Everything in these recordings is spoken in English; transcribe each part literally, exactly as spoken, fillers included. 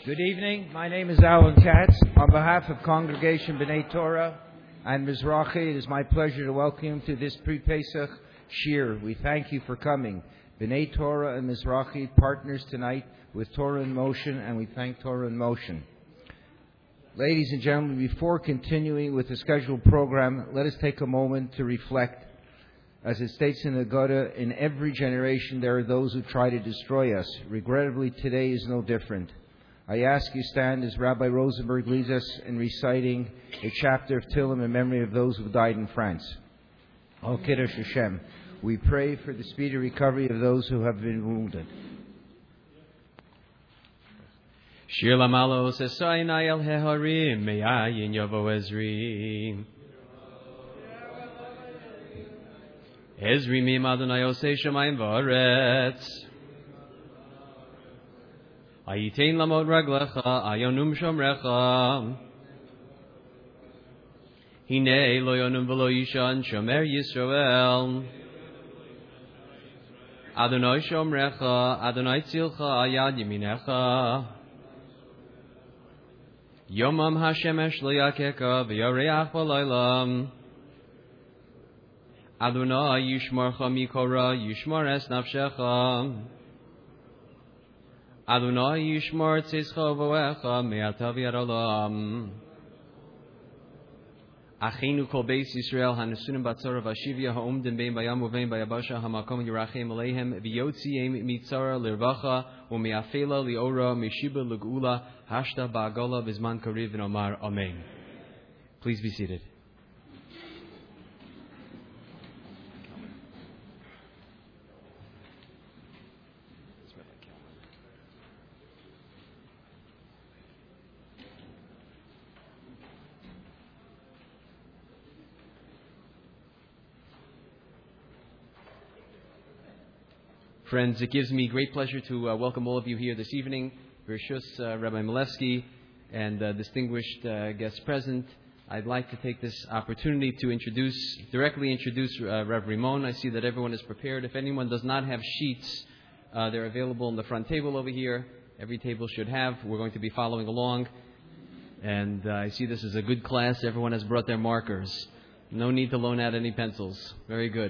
Good evening. My name is Alan Katz. On behalf of Congregation B'nai Torah and Mizrachi, it is my pleasure to welcome you to this pre-Pesach Shir. We thank you for coming. B'nai Torah and Mizrachi partners tonight with Torah in Motion, and we thank Torah in Motion. Ladies and gentlemen, before continuing with the scheduled program, let us take a moment to reflect. As it states in the Gemara, in every generation there are those who try to destroy us. Regrettably, today is no different. I ask you stand as Rabbi Rosenberg leads us in reciting a chapter of Tehillim in memory of those who died in France. Al Kiddush Hashem. We pray for the speedy recovery of those who have been wounded. Shir lamalos esayinai el heharim me'ayin yavo Ezri. Ezri mim Adonai osei shamayim v'aretz. Ayitein lamot raglecha, ayonum shomrecha. Hine lo yonum v'lo yishan shomer Yisrael. Adonai shomrecha, Adonai tzilcha, ayad yeminecha. Yomam hashemesh lo yakeka, v'yareach v'laylam. Adonai yishmarcha mikora, yishmar es nafshecha. Adonai yishmar tzizcha v'oecha me'atav yad olam. Achenu kol beis Yisrael hanesunim batzara v'ashivya ha'omdim bein bayam uvein bayabasha hamakom yirachem aleihem v'yotziem mitzara lirvacha u'me'afela li'ora me'shiba l'gula hashta ba'agola b'zman kariv v'nomar amen. Please be seated. Friends, it gives me great pleasure to uh, welcome all of you here this evening. Bereshus, uh, Rabbi Milevsky, and uh, distinguished uh, guests present. I'd like to take this opportunity to introduce, directly introduce uh, Rev Rimon. I see that everyone is prepared. If anyone does not have sheets, uh, they're available on the front table over here. Every table should have. We're going to be following along. And uh, I see this is a good class. Everyone has brought their markers. No need to loan out any pencils. Very good.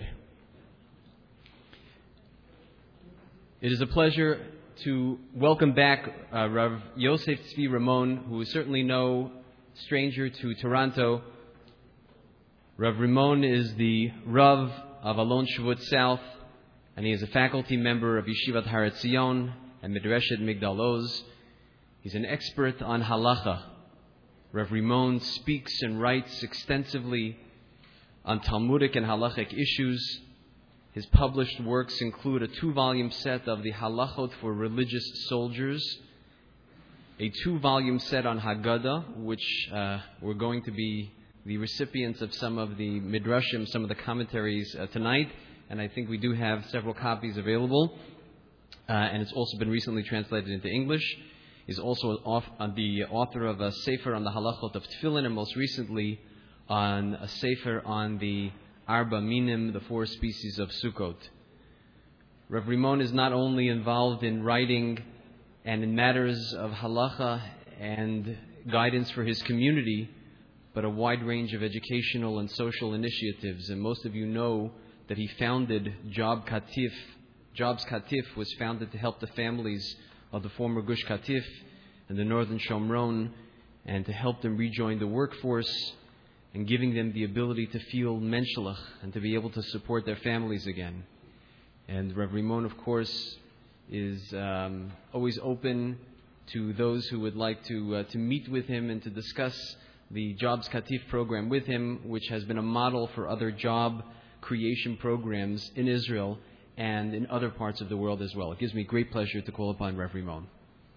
It is a pleasure to welcome back uh, Rav Yosef Tzvi Ramon, who is certainly no stranger to Toronto. Rav Ramon is the Rav of Alon Shavut South, and he is a faculty member of Yeshivat Har Etzion and Midreshet Migdal Oz. He's an expert on halacha. Rav Ramon speaks and writes extensively on Talmudic and halachic issues. His published works include a two-volume set of the Halachot for Religious Soldiers, a two-volume set on Haggadah, which uh, we're going to be the recipients of some of the Midrashim, some of the commentaries uh, tonight, and I think we do have several copies available, uh, and it's also been recently translated into English. He's also off, uh, the author of a Sefer on the Halachot of Tefillin, and most recently on a Sefer on the Arba Minim, the four species of Sukkot. Rav Rimon is not only involved in writing and in matters of halacha and guidance for his community, but a wide range of educational and social initiatives. And most of you know that he founded Job Katif. Jobs Katif was founded to help the families of the former Gush Katif and the northern Shomron, and to help them rejoin the workforce, and giving them the ability to feel menschlich and to be able to support their families again. And Rav Rimon, of course, is um, always open to those who would like to uh, to meet with him and to discuss the Jobs Katif program with him, which has been a model for other job creation programs in Israel and in other parts of the world as well. It gives me great pleasure to call upon Rav Rimon.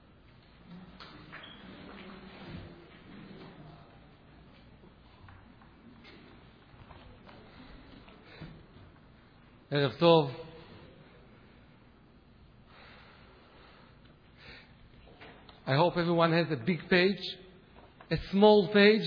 Erev Tov. I hope everyone has a big page, a small page.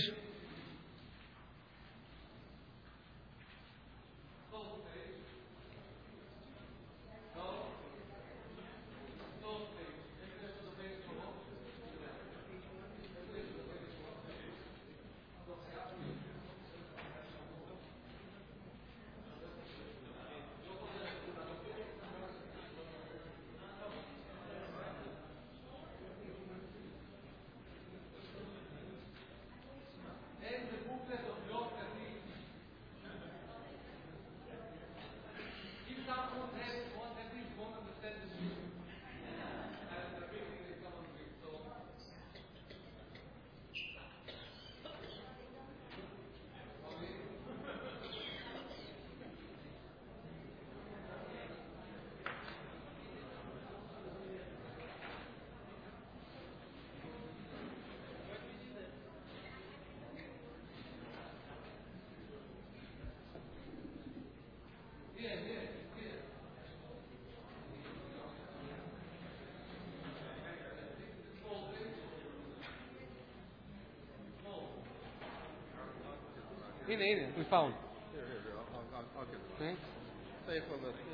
הנה, הנה, we found. Here, here, here. I'll, I'll, I'll get it. Thanks. Safe on this.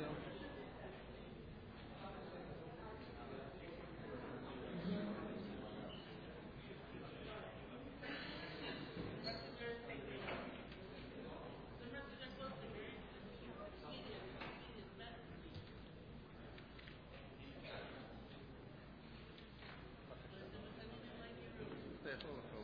Safe on the phone.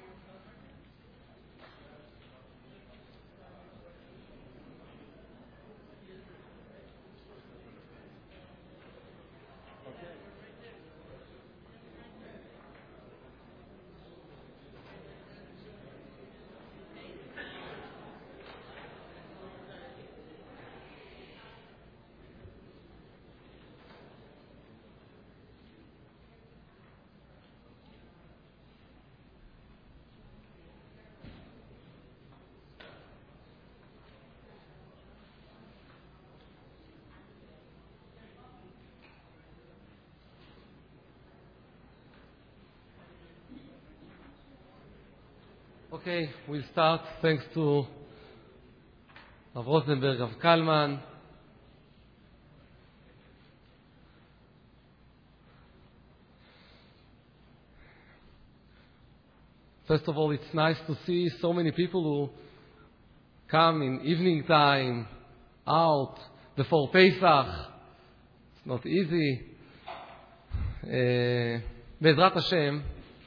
Okay, we'll start thanks to Rav Rosenberg, Rav Kalman. First of all, it's nice to see so many people who come in evening time, out, before Pesach. It's not easy. Uh, Be'ezrat Hashem,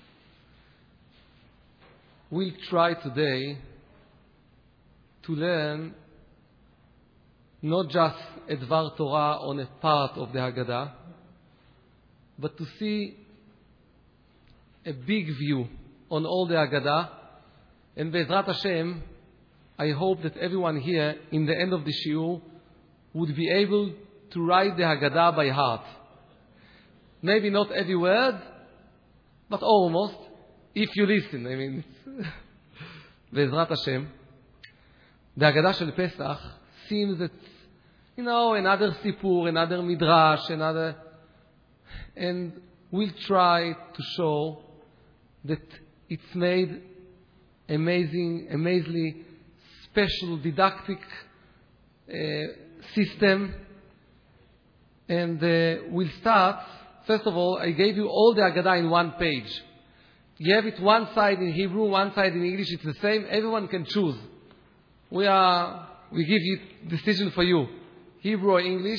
we'll try today to learn not just a Dvar Torah on a part of the Haggadah, but to see a big view on all the Haggadah. And Be'ezrat Hashem, I hope that everyone here, in the end of the Shiur, would be able to write the Haggadah by heart. Maybe not every word, but almost, if you listen. I mean, Be'ezrat Hashem, the Haggadah Shel Pesach seems that, you know, another Sipur, another Midrash, another... And we'll try to show that it's made amazing, amazingly special didactic uh, system. And uh, we'll start, first of all, I gave you all the Haggadah in one page. You have it one side in Hebrew, one side in English. It's the same. Everyone can choose. We are, we give you decision for you, Hebrew or English.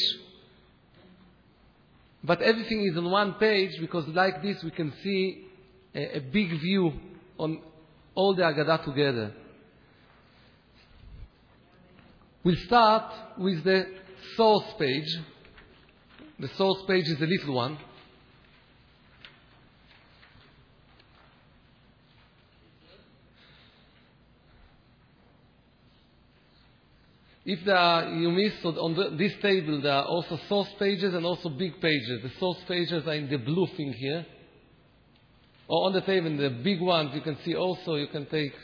But everything is on one page because like this we can see a, a big view on all the Haggadah together. We'll start with the source page. The source page is the little one. If there are, you miss, so on the, this table there are also source pages and also big pages. The source pages are in the blue thing here. Or on the table, the big ones you can see also, you can take.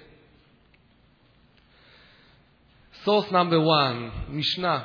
Source number one, Mishnah.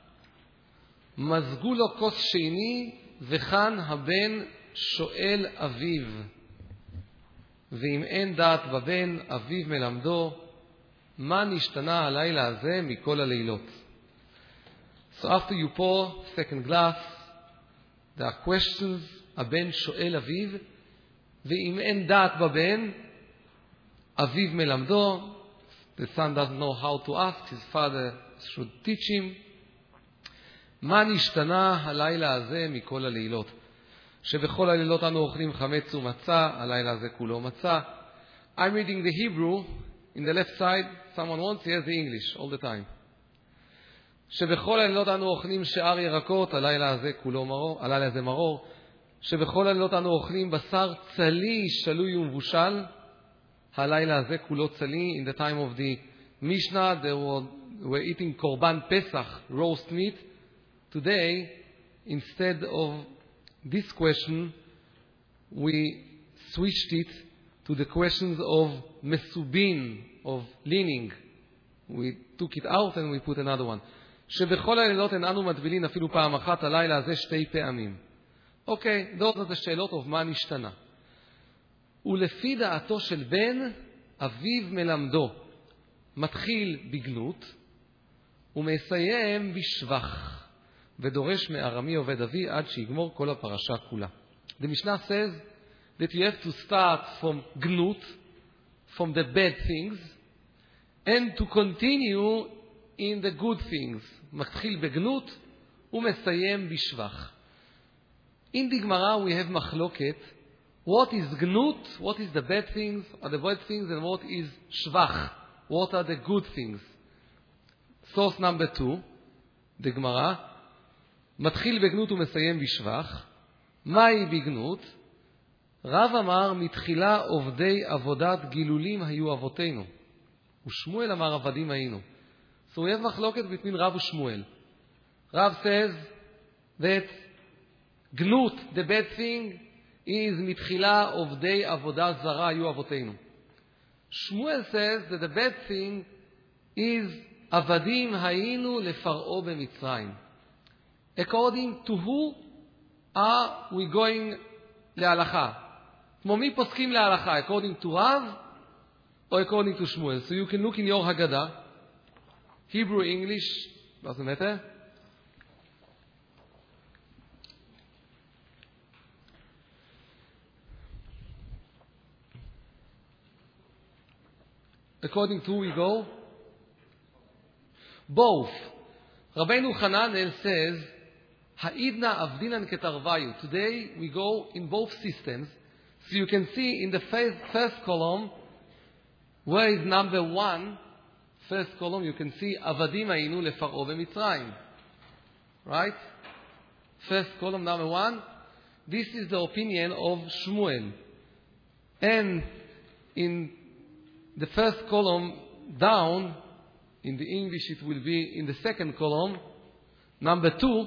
מזגו לו כוס שני וכאן הבן שואל אביו. ואם אין דעת בבן, אביו מלמדו. מה נשתנה הלילה הזה מכל הלילות? So after you pour second glass, there are questions. הבן שואל אביו, ואם אין דעת בבן, אביו מלמדו. The son doesn't know how to ask, his father should teach him. מה נשתנה הלילה הזה מכל הלילות? שבכל הלילות אנו אוכלים חמץ ומצה, הלילה הזה כולו מצה. I'm reading the Hebrew. In the left side, someone wants, he has the English all the time. שבכל הלילות אנו אוכלים שאר ירקות, הלילה הזה כולו מרור, הלילה הזה מרור. שבכל הלילות אנו אוכלים בשר צלי, שלוי ומבושל, הלילה הזה כולו צלי. In the time of the Mishnah, they were, were eating Korban Pesach, roast meat. Today, instead of this question, we switched it to the questions of mesubin, of leaning. We took it out and we put another one. שבכל הלילות אין אנו מטבילין אפילו פעם אחת, הלילה הזה שתי פעמים. אוקיי, those are the שאלות of מה נשתנה. ולפי דעתו של בן, אביו מלמדו. מתחיל בגנות ומסיים בשבח, ודורש מארמי עובד אבי עד שיגמור כל הפרשה כולה. The Mishnah says that you have to start from gnut, from the bad things, and to continue in the good things. מתחיל בגנות ומסיים בשבח. In the Gemara we have מחלוקת, what is gnut, what is the bad things, or the bad things, and what is shvach, what are the good things. Source number two, the Gemara, מתחיל בגנות ומסיים בשבח. מהי בגנות? רב אמר, מתחילה עובדי עבודת גילולים היו אבותינו. ושמואל אמר, עבדים היינו. So we have מחלוקת between Rav and Shmuel. Rav says that גנות, the bad thing, is מתחילה עובדי עבודה זרה היו אבותינו. Shmuel says that the bad thing is עבדים היינו לפרעה במצרים. According to who are we going להלכה? כמו מי פוסקים להלכה? According to Rav or according to Shmuel? So you can look in your Haggadah, Hebrew, English, doesn't matter. According to who we go? Both. Rabbeinu Hananel says, Ha'idna avdinan ketarvayu. Today we go in both systems. So you can see in the first, first column, where is number one, first column, you can see Avadim hayinu lefar'o b'Mitzrayim. Right? First column, number one. This is the opinion of Shmuel. And in the first column down, in the English it will be in the second column, number two,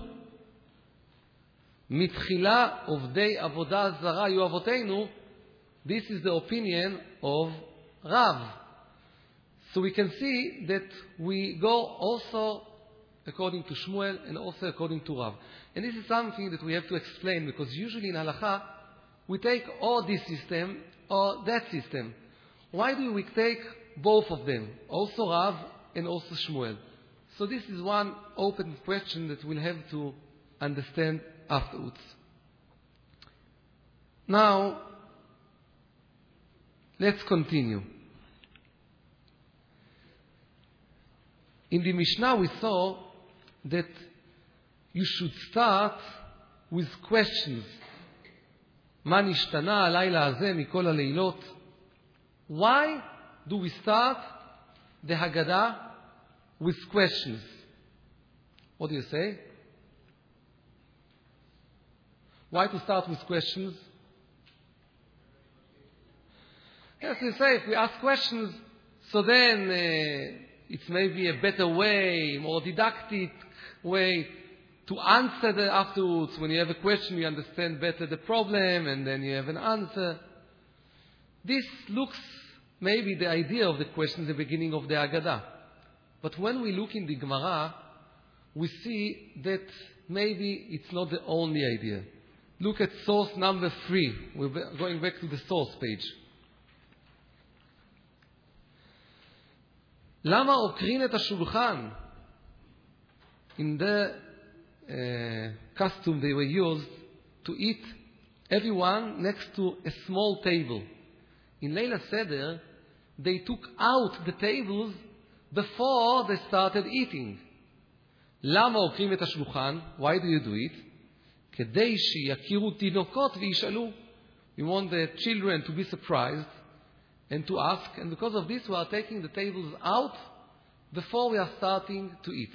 מתחילה עובדי עבודה זרה היו אבותינו. This is the opinion of Rav. So we can see that we go also according to Shmuel and also according to Rav. And this is something that we have to explain, because usually in Halakha we take or this system or that system. Why do we take both of them, also Rav and also Shmuel? So this is one open question that we'll have to understand afterwards. Now, let's continue. In the Mishnah we saw that you should start with questions. מה נשתנה הלילה הזה מכל הלילות? Why do we start the Haggadah with questions? What do you say? Why to start with questions? Yes, you say if we ask questions, so then uh, it's maybe a better way, more didactic way to answer the afterwards. When you have a question, you understand better the problem, and then you have an answer. This looks maybe the idea of the question at the beginning of the Haggadah. But when we look in the Gemara, we see that maybe it's not the only idea. Look at source number three. We're going back to the source page. למה עוקרים את השולחן? In the uh, custom they were used to eat everyone next to a small table. In Leila Seder, they took out the tables before they started eating. למה עוקרים את השולחן? Why do you do it? כדי שיכירו תינוקות וישאלו. We want the children to be surprised and to ask, and because of this we are taking the tables out before we are starting to eat.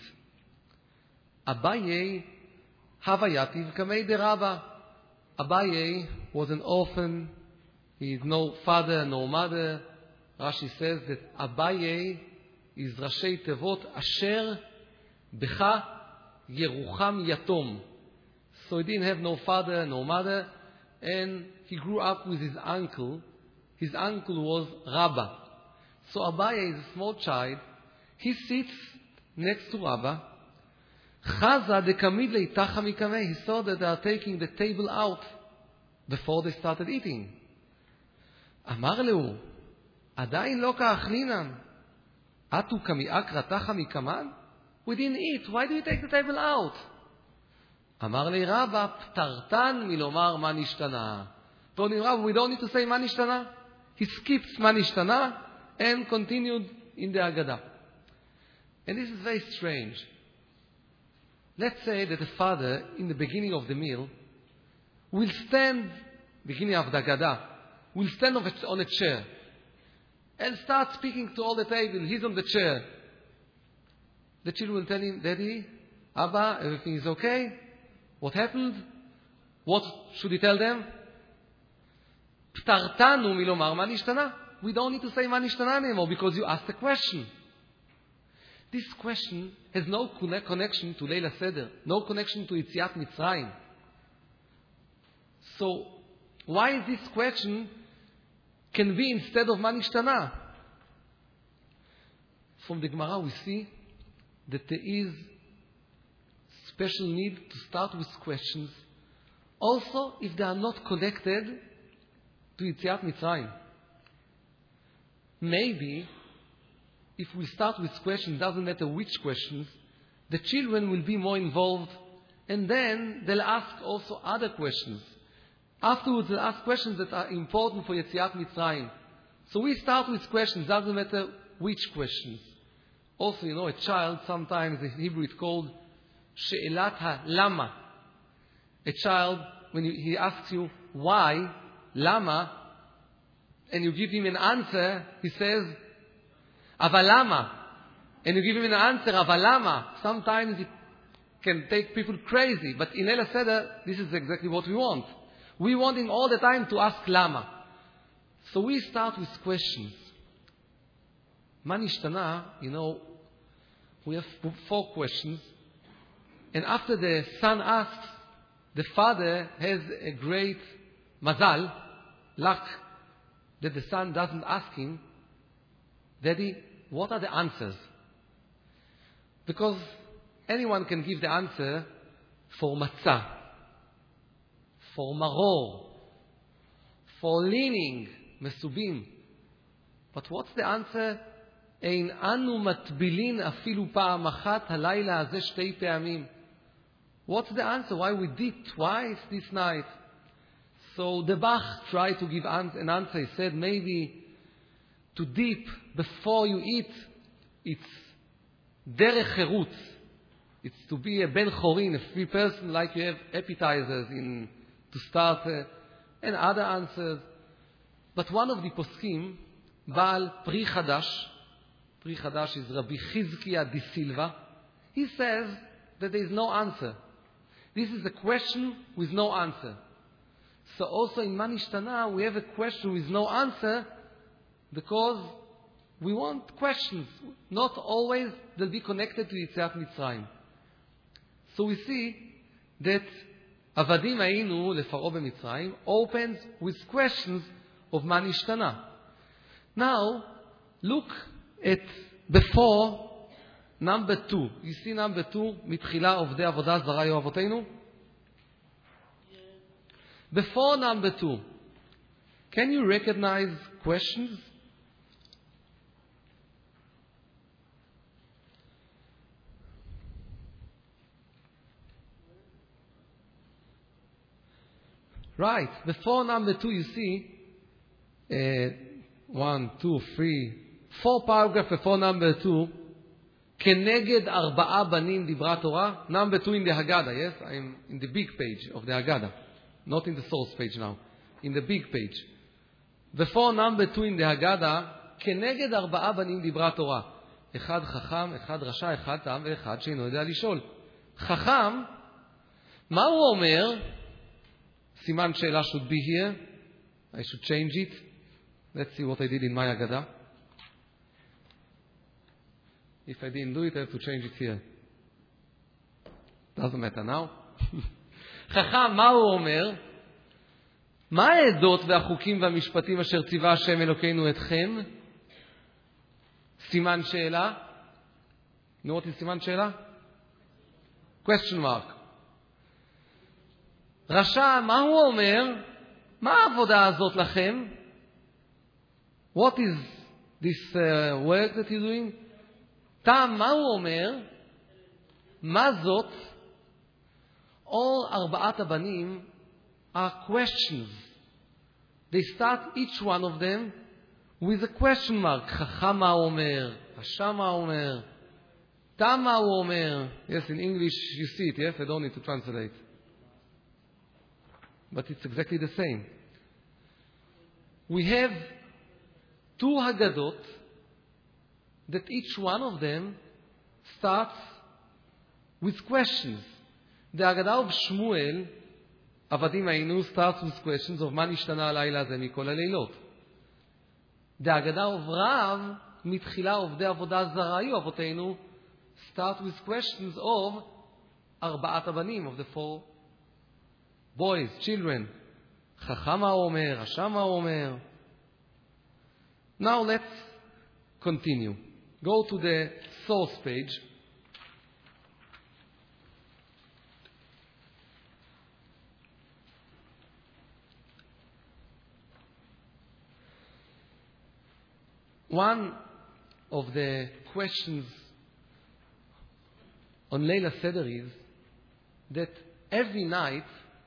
Abaye havayativ kamei deraba. Abaye was an orphan. He had no father, no mother. Rashi says that Abaye is Rashei Tevot Asher Becha Yerucham Yatom. So he didn't have no father, no mother, and he grew up with his uncle. His uncle was Rabba. So Abaye is a small child. He sits next to Rabba. Chaza dekamid leitacha mikameh. He saw that they are taking the table out before they started eating. Amar lehu, עדיין לא כאכלינן. Atu kami'ak ratacha mikaman? We didn't eat. Why do you take the table out? Amar li Rabba, ptartan milomar ma nishtana. Told him, Rabba, we don't need to say ma nishtana. He skipped ma nishtana and continued in the Haggadah. And this is very strange. Let's say that the father, in the beginning of the meal, will stand, beginning of the Haggadah, will stand on a chair and start speaking to all the table. He's on the chair. The children will tell him, Daddy, Abba, everything is okay? What happened? What should he tell them? Ptartanu milomar ma nishtana. We don't need to say ma nishtana anymore because you asked a question. This question has no connection to Leila Seder, no connection to Yetziat Mitzrayim. So, why this question can be instead of ma nishtana? From the Gemara we see that there is special need to start with questions, also if they are not connected to Yetziat Mitzrayim. Maybe if we start with questions, doesn't matter which questions, the children will be more involved, and then they'll ask also other questions. Afterwards, they'll ask questions that are important for Yetziat Mitzrayim. So we start with questions, doesn't matter which questions. Also, you know, a child, sometimes in Hebrew it's called She'elat ha-lama. A child, when you, he asks you, why, lama, and you give him an answer, he says, avalama. And you give him an answer, avalama. Sometimes it can take people crazy. But in Leila Seder, this is exactly what we want. We want him all the time to ask lama. So we start with questions. Ma nishtana, you know, we have four questions. And after the son asks, the father has a great mazal, luck, that the son doesn't ask him, Daddy, what are the answers? Because anyone can give the answer for matzah, for maror, for leaning, mesubim. But what's the answer? Ein anu matbilin afilu pa'am achat halayla hazeh shtei pe'amim. What's the answer? Why we did twice this night? So the Bach tried to give an answer. He said maybe to dip before you eat, it's derech cherutz. It's to be a ben chorin, a free person, like you have appetizers in to start, uh, and other answers. But one of the poskim, Baal Pri Chadash, Pri Chadash is Rabbi Chizkiah di Silva, he says that there is no answer. This is a question with no answer. So also in Ma nishtana we have a question with no answer because we want questions. Not always they'll be connected to Yetziat Mitzrayim. So we see that Avadim Hayinu Lefaro b'Mitzrayim opens with questions of Ma nishtana. Now, look at before number two. You see number two, מתחילה עובדי עבודה זרה היו אבותינו? Before number two, can you recognize questions? Right. Before number two, you see uh, one, two, three, four paragraphs before number two. כנגד ארבעה בנים דיברה תורה. Number two in the Haggadah, yes? I'm in the big page of the Haggadah. Not in the source page now. In the big page. Before number two in the Haggadah, כנגד ארבעה בנים דיברה תורה. אחד חכם, אחד רשע, אחד תם ואחד שאינו יודע לשאול. חכם, מה הוא אומר? סימן שאלה should be here. I should change it. Let's see what I did in my Haggadah. If I didn't do it, I have to change it here. Doesn't matter now. חכם, מה הוא אומר? מה העדות והחוקים והמשפטים אשר ציווה השם אלוקינו אתכם? סימן שאלה. You know what is סימן שאלה? Question mark. רשע, מה הוא אומר? מה העבודה הזאת לכם? What is this uh, work that you're doing? תם, מה הוא אומר? מה זאת? All ארבעת הבנים are questions. They start each one of them with a question mark. חכם מה הוא אומר? רשע מה הוא אומר? תם מה הוא אומר? Yes, in English you see it, yes? I don't need to translate. But it's exactly the same. We have two Haggadot that each one of them starts with questions. The Haggadah of Shmuel, Avadim Hayinu, starts with questions of מה נשתנה הלילה הזה מכל הלילות. The Haggadah of Rav, מתחילה עובדי עבודה זרה היו אבותינו, start with questions of ארבעת הבנים, of the four boys, children. חכם מה הוא אומר, רשע מה הוא אומר. Now let's continue. Go to the source page. One of the questions on Leila Seder is that every night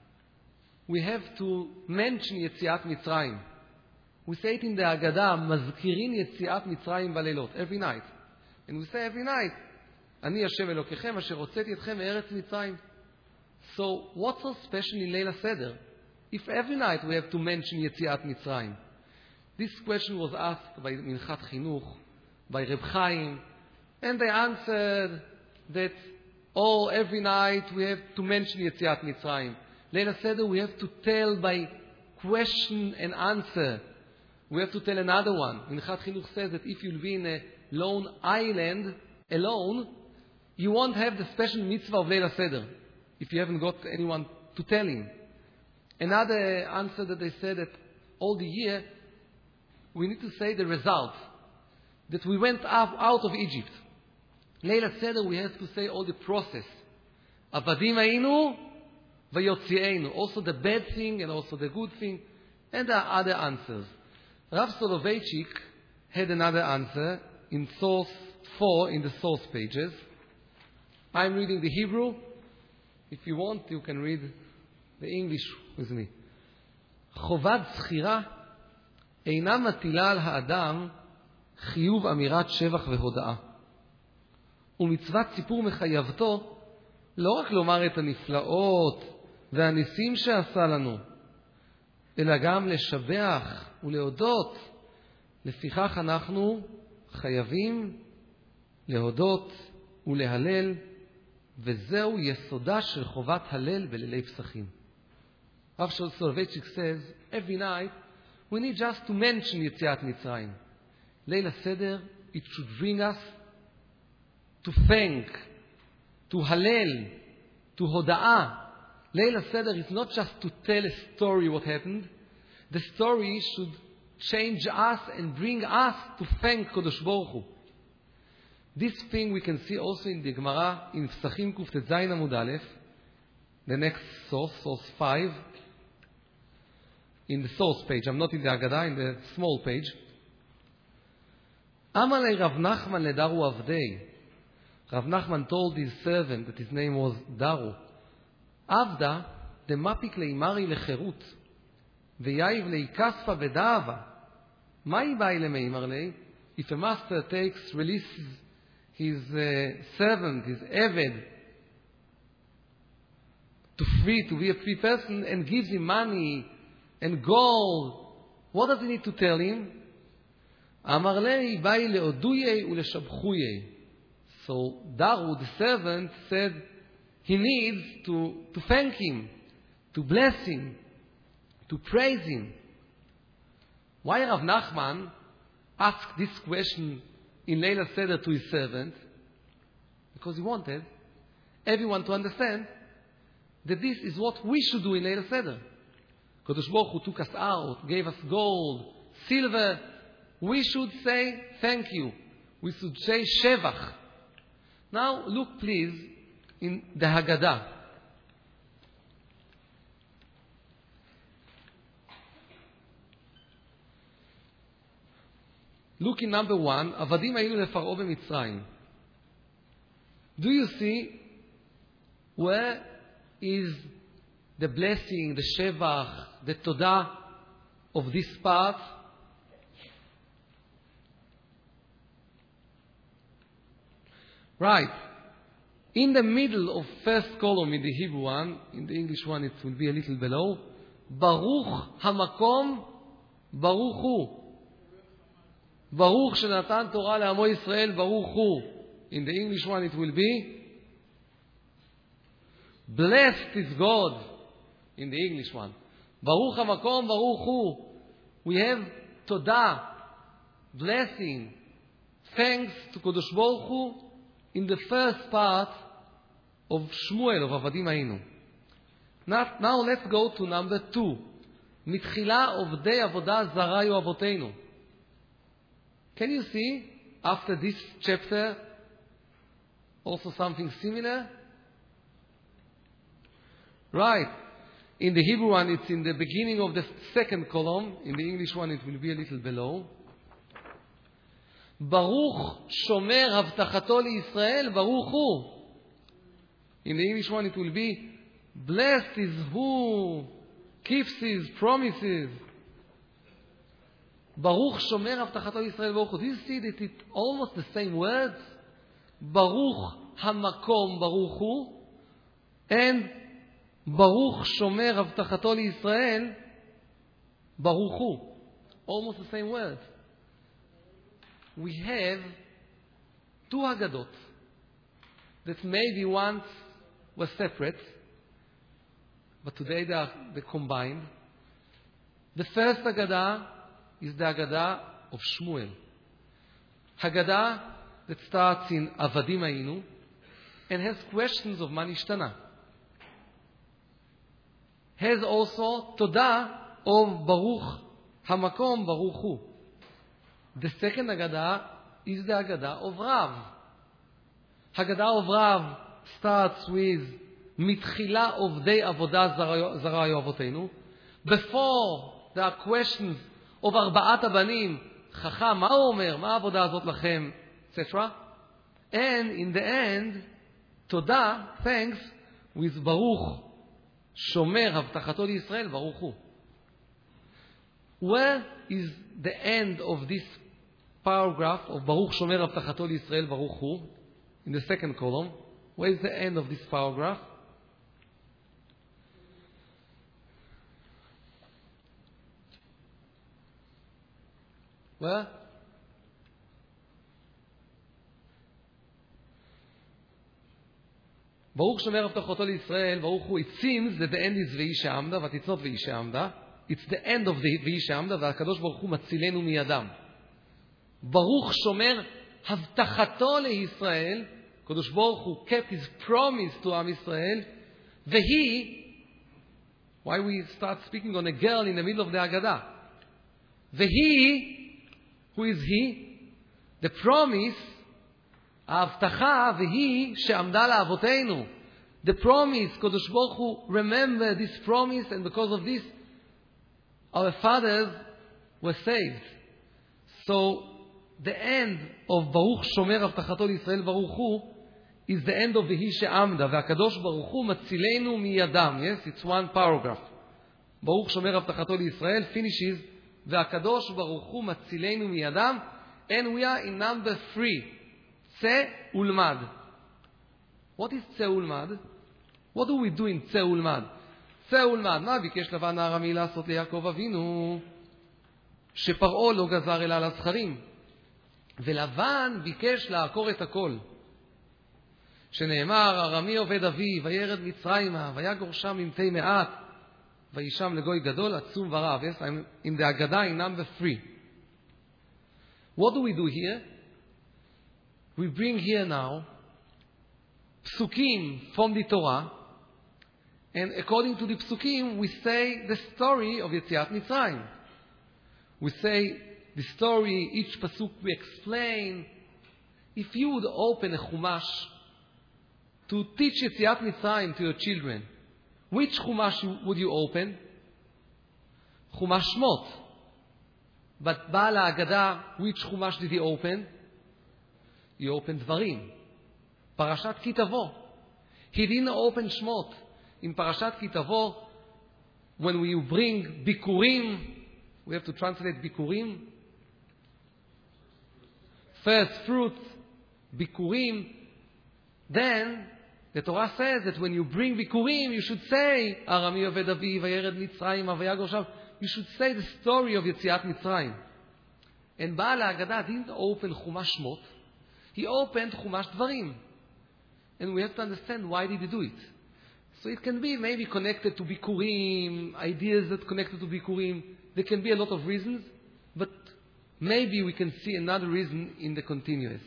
we have to mention Yetziat Mitzrayim. We say it in the Haggadah, מזכירים יציאת מצרים בלילות, every night. And we say every night, אני השם אלוקיכם אשר הוצאתי אתכם מארץ מצרים. So what's so special in Leila Seder if every night we have to mention יציאת מצרים? This question was asked by Minchat Chinuch, by Reb Chaim, and they answered that, oh, every night we have to mention Yetziat Mitzrayim. Leila Seder we have to tell by question and answer. We have to tell another one. Minchat Chinuch says that if you'll be in a lone island alone, you won't have the special mitzvah of Leila Seder if you haven't got anyone to tell him. Another answer that they said that all the year we need to say the result, that we went up, out of Egypt. Leila Seder, we have to say all the process. Avadim Hayinu vayotzienu. Also the bad thing and also the good thing. And there are other answers. Rav Soloveitchik had another answer in source four in the source pages. I'm reading the Hebrew. If you want, you can read the English with me. חובת זכירה אינה מטילה על האדם חיוב אמירת שבח והודאה. ומצוות סיפור מחייבתו לא רק לומר את הנפלאות והניסים שעשה לנו, אלא גם לשבח ולהודות. לפיכך אנחנו חייבים להודות ולהלל, וזהו יסודה של חובת הלל בלילי פסחים. Rav Soloveitchik says, every night we need just to mention Yetziat Mitzrayim. Leila Seder, it should bring us to thank, to halel, to hoda'ah. Leila Seder is not just to tell a story what happened. The story should change us and bring us to thank Kodesh Baruch Hu. This thing we can see also in the Gemara in Psachim Kuf Tet Zayin Amud Aleph, the next source, source five, in the source page. I'm not in the Haggadah, in the small page. Amalei Rav Nachman le Daru Avdei. Rav Nachman told his servant that his name was Daru. Avda de mapik leimari lecherut, v'yayiv leikasfa v'da'ava. Mai bai lemeimar lei? If a master takes, releases his uh, servant, his eved, to free, to be a free person, and gives him money and gold, what does he need to tell him? Amar lei bai leoduye uleshabchuye. So Daru, the servant, said he needs to, to thank him, to bless him, to praise him. Why Rav Nachman asked this question in Leila Seder to his servant? Because he wanted everyone to understand that this is what we should do in Leila Seder. Kodesh Baruch Hu took us out, gave us gold, silver. We should say thank you. We should say shevach. Now look please in the Haggadah. Look in number one, Avadim Hayinu leFaro b'Mitzrayim. Do you see where is the blessing, the shevach, the todah of this part? Right. In the middle of first column in the Hebrew one, in the English one it will be a little below, Baruch hamakom, Baruch hu. Baruch shenatan Torah le'amo Yisrael, Baruch hu. In the English one it will be, blessed is God. In the English one. Baruch hamakom, Baruch hu. We have todah, blessing, thanks to Kodesh Baruch Hu, in the first part of Shmuel, of Avadim Hayinu. Now, now let's go to number two. Mitchila Ovdei Avodah Zara Yu Avotenu. Can you see, after this chapter, also something similar? Right. In the Hebrew one, it's in the beginning of the second column. In the English one, it will be a little below. Baruch shomer havtachato liYisrael, Baruch hu. In the English one, it will be, blessed is who keeps his promises. Baruch shomer havtachato liYisrael, Baruch hu. Do you see that it's almost the same words? Baruch hamakom, Baruch hu. And Baruch shomer havtachato liYisrael, Baruch hu. Almost the same words. We have two Haggadot that maybe once were separate, but today they are they combined. The first Haggadah is the Haggadah of Shmuel. Haggadah that starts in Avadim Hayinu and has questions of Manishtana. Has also Todah of Baruch Hamakom, Baruch hu. The second Haggadah is the Haggadah of Rav. Haggadah of Rav starts with Mitchila Ovdei Avodah Zara Yu Avotenu. Before there are questions of Arba'at Abanim, Chacham, מה הוא אומר? מה העבודה הזאת לכם? et cetera. And in the end, Todah, thanks, with Baruch Shomer Havtachato liYisrael, Baruch hu. Where is the end of this paragraph of Baruch Shomer Havtachato liYisrael, Baruch hu? In the second column. Where is the end of this paragraph? Where? Baruch Shomer Havtachato liYisrael, Baruch hu. It seems that the end is Ve'isha Amda, but it's not Ve'isha Amda. It's the end of the Ve'isha Amda, והקדוש ברוך הוא מצילנו מידם. Baruch Shomer Havtachato liYisrael, Kodesh Baruch Hu kept his promise to Am Yisrael. Vehi, why we start speaking on a girl in the middle of the Haggadah? Vehi, who is he? The promise, ההבטחה, והיא שעמדה לאבותינו. The promise, Kodesh Baruch Hu, remember this promise, and because of this, our fathers were saved. So, the end of Baruch Shomer Havtachato liYisrael, Baruch Hu, is the end of Vehi She'amda, והקדוש ברוך הוא מצילנו מידם. Yes, it's one paragraph. Baruch Shomer Havtachato liYisrael finishes, והקדוש ברוך הוא מצילנו מידם, and we are in number three. צא ולמד. What is צא ולמד? What do we do in צא ולמד? צא ולמד. מה ביקש לבן הארמי לעשות ליעקב אבינו? שפרעה לא גזר אלא על הזכרים. ולבן ביקש לעקור את הכל. שנאמר, ארמי עובד אבי, וירד מצרימה, ויגור שם ממתי מעט, וישם לגוי גדול, עצום ורב. Yes, I'm in the Haggadah in number three. What do we do here? We bring here now psukim from the Torah, and according to the psukim, we say the story of Yetziat Mitzrayim. We say the story, each pasuk we explain. If you would open a Chumash to teach Yetziat Mitzrayim to your children, which Chumash would you open? Chumash Shmot. But Baal HaHaggadah, which Chumash did he open? He opened Dvarim. Parashat Ki Tavo. He didn't open Shmot. In Parashat Ki Tavo, when we bring Bikurim, we have to translate Bikurim. First fruit, Bikurim. Then, the Torah says that when you bring Bikurim, you should say, Arami Oved Avi, Vayered Mitzrayim, Vayagor Sham. You should say the story of Yetziat Mitzrayim. And Baal HaAgada didn't open Chumash Shmot. He opened Chumash Dvarim. And we have to understand why did he do it. So it can be maybe connected to Bikurim, ideas that connected to Bikurim. There can be a lot of reasons, but maybe we can see another reason in the continuous.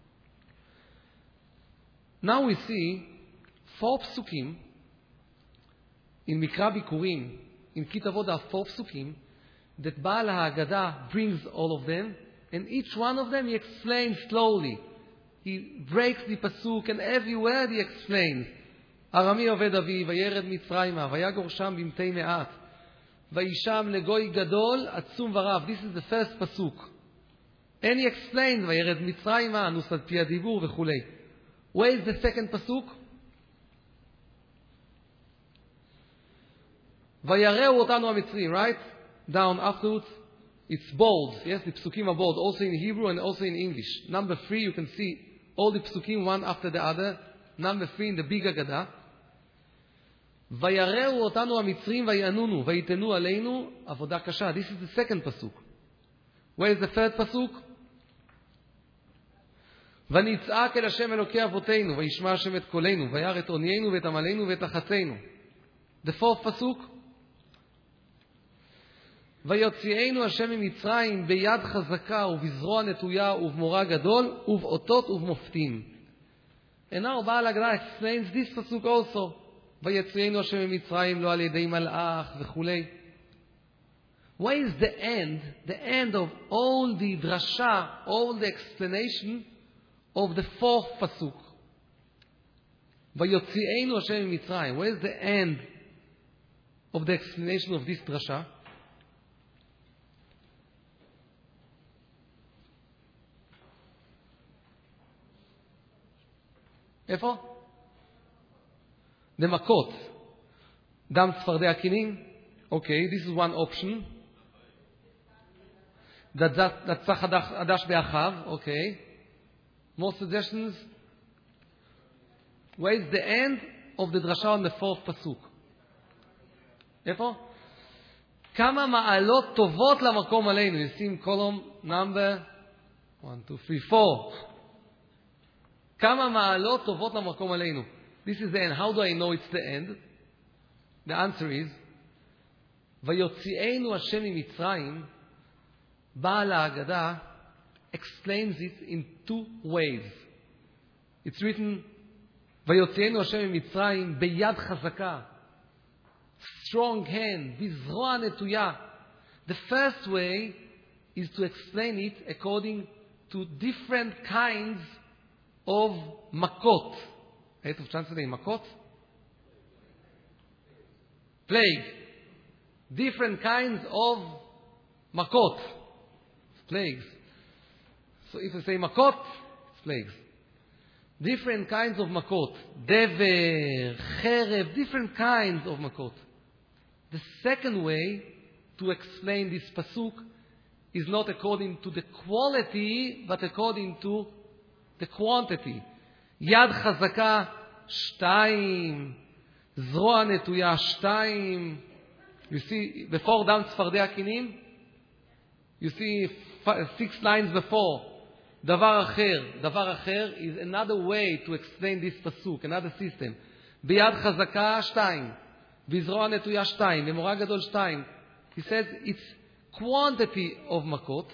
Now we see four psukim in Mikra Bikurim, in Ki Tavo, there are four psukim that Baal HaAgada brings all of them, and each one of them he explains slowly. He breaks the pasuk, and every word he explains. Arami Oved Avi, Vayered Mitzrayima, Vayagor Sham Bimtei Me'at, Vayisham Legoy Gadol, Atzum Varav. This is the first pasuk. And he explains, Vayered Mitzrayima, Anusad Pi Adibur, V'chulei. Where is the second pasuk? Vayareu Otanu HaMitzrim, right? Down afterwards. It's bold. Yes, the psukim are bold, also in Hebrew and also in English. Number three, you can see all the psukim one after the other. Number three in the big Haggadah. Vayareu Otanu HaMitzrim Vayanunu Vayitenu Aleinu Avodah Kasha. This is the second pasuk. Where is the third pasuk? ונצעק אל השם אלוקי אבותינו, וישמע השם את קולנו, וירא את עוניינו ואת עמלנו ואת החצנו. The fourth pasuk. ויוציאנו השם ממצרים ביד חזקה ובזרוע נטויה ובמורא גדול ובאותות ובמופתים. And now Baal HaAgada explains this pasuk also. ויוציאנו השם ממצרים לא על ידי מלאך וכולי. Why is the end, the end of all the drasha, all the explanation of the fourth pasuk? ויוציאנו השם ממצרים. Where is the end of the explanation of this drasha? איפה? The makot. דם צפרדע הכינים. Okay, this is one option. דצח הדש באחיו. Okay. More suggestions? Where is the end of the drasha on the fourth pasuk? איפה? כמה מעלות טובות למקום עלינו. You see in column number one, two, three, four. כמה מעלות טובות למקום עלינו. This is the end. How do I know it's the end? The answer is, ויוציאנו השם ממצרים, בעל ההגדה explains it in two ways. It's written, ויוציאנו השם ממצרים ביד חזקה, strong hand, בזרוע נטויה. The first way is to explain it according to different kinds of makot. Eight of translating makot? Plague. Different kinds of makot. Plagues. So if I say makot, it's plagues. Different kinds of makot. Dever, cherev, different kinds of makot. The second way to explain this pasuk is not according to the quality, but according to the quantity. Yad chazaka, shtayim. Zroa netuya, shtayim. You see, before dam tzfardei akinim, you see five, six lines before. Davar acher. Davar acher is another way to explain this pasuk, another system. Biyad chazaka, shtayim. Bizroa netuya, shtayim. B'morah gadol, shtayim. He says it's quantity of makot,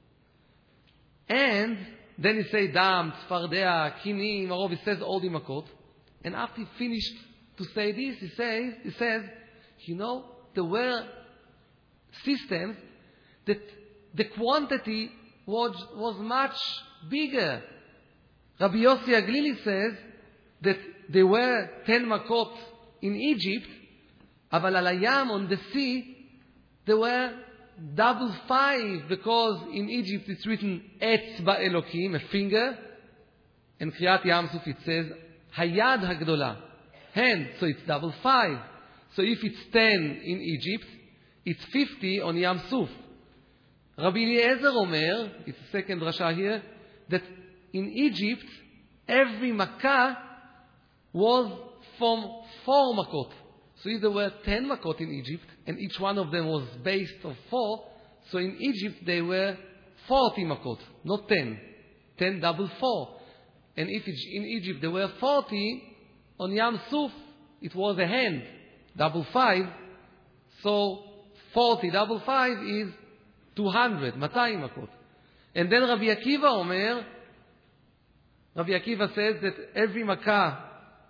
and then he says dam, tzfardea, kinim, arov. He says all the makot, and after he finished to say this, he says, he says, you know, there were systems that the quantity was was much bigger. Rabbi Yossi Aglili says that there were ten makot in Egypt, aval al hayam, on the sea, there were double five, because in Egypt it's written Etzba Elokim, a finger, in Kriyat Yam Suf it says, Hayad Hagdola, hand, so it's double five. So if it's ten in Egypt, it's fifty on Yam Suf. Rabbi Eliezer Omer, it's the second drasha here, that in Egypt, every Makkah was from four Makot. So if there were ten Makot in Egypt, and each one of them was based on four, so in Egypt they were forty Makot, not ten. ten double four. And if in Egypt there were forty, on Yam Suf it was a hand, double five. So forty double five is two hundred, matayim makot. And then Rabbi Akiva Omer, Rabbi Akiva says that every Makkah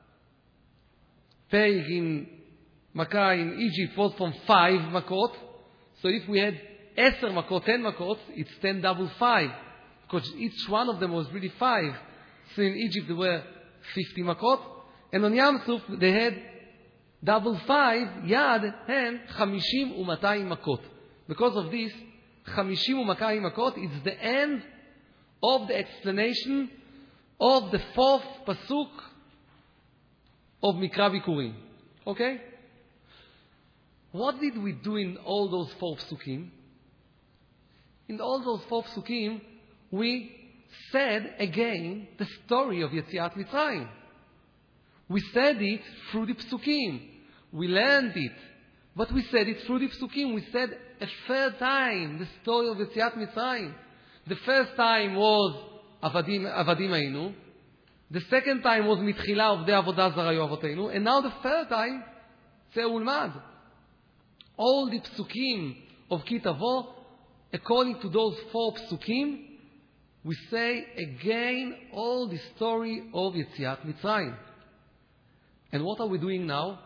paid in Makkah in Egypt was from five Makot. So if we had Eser Makot, ten Makot, it's ten double five. Because each one of them was really five. So in Egypt there were fifty Makot. And on Yam Suf they had double five, Yad, and Chamishim umatayim Makot. Because of this, Chamishim umatayim Makot, it's the end of the explanation of the fourth pasuk of Mikra Bikurim. Okay? What did we do in all those four psukim? In all those four psukim, we said again the story of Yetziat Mitzrayim. We said it through the psukim. We learned it. But we said it through the psukim. We said a third time the story of Yetziat Mitzrayim. The first time was Avadim, Avadim Ainu. The second time was Mitchila Ovdei Avodah Zara Yoavoteinu. And now the third time, Tzeh Ulmad. All the psukim of Ki Tavo, according to those four psukim, we say again all the story of Yetziat Mitzrayim. And what are we doing now?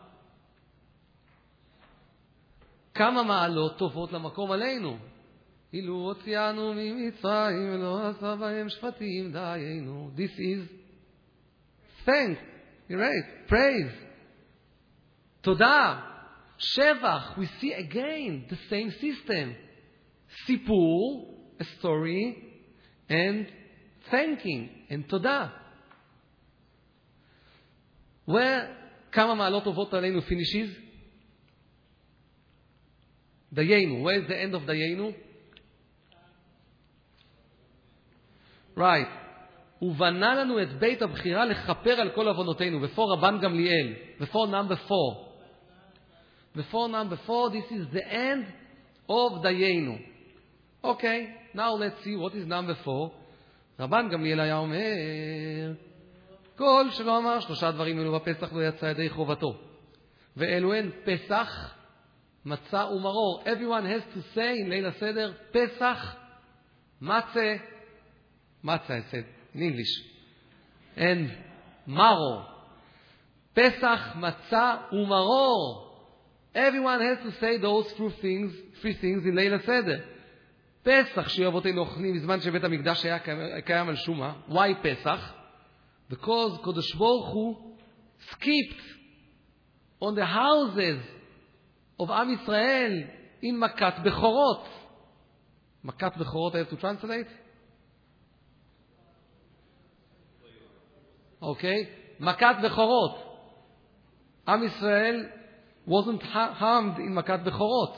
כמה מעלות טובות למקום עלינו. אילו הוציאנו ממצרים ולא עשה בהם שפטים דיינו. This is thank, right? Praise. תודה. שבח. We see again the same system. סיפור, a story, and thanking, and תודה. Where כמה מעלות טובות עלינו finishes? דיינו. Where is the end of דיינו? Right. ובנה לנו את בית הבחירה לכפר על כל עוונותינו. Before רבן גמליאל. Before number four. Before number four, this is the end of דיינו. Okay, now let's see what is number four. רבן גמליאל היה אומר, כל שלא אמר שלושה דברים אלו בפסח לא יצא ידי חובתו. ואלו הן פסח, מצה ומרור. Everyone has to say in ליל הסדר, פסח, מצה, מצה, I said in English, and maror. פסח, מצה ומרור. Everyone has to say those three things, three things in ליל הסדר. פסח שאבותינו אוכלים בזמן שבית המקדש היה קיים על שומה. Why פסח? Because Kodesh Baruch Hu skipped on the houses of Am Yisrael in Makat Bechorot. Makat Bechorot, I have to translate? Okay. Makat Bechorot. Am Yisrael wasn't harmed in Makat Bechorot.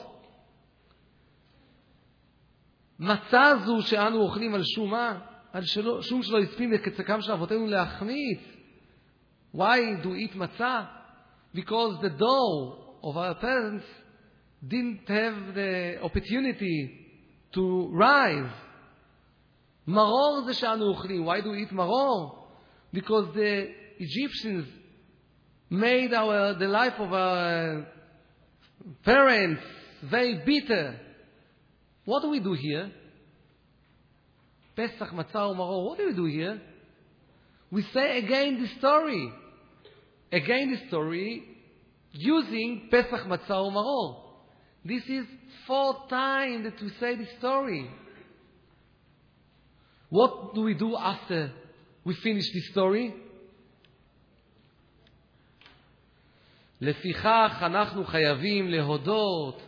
מצה זו שאנו אוכלים על שומה, על שום שלא הספים בקצקם של אבותינו להחמיץ. Why do we eat מצה? Because the dough of our parents didn't have the opportunity to rise. מרור זה שאנו אוכלים. Why do we eat מרור? Because the Egyptians made our, the life of our parents very bitter. What do we do here? Pesach, Matzah, Umaror. What do we do here? We say again the story. Again the story using Pesach, Matzah, Umaror. This is fourth time that we say the story. What do we do after we finish the story? לפיכך אנחנו חייבים להודות,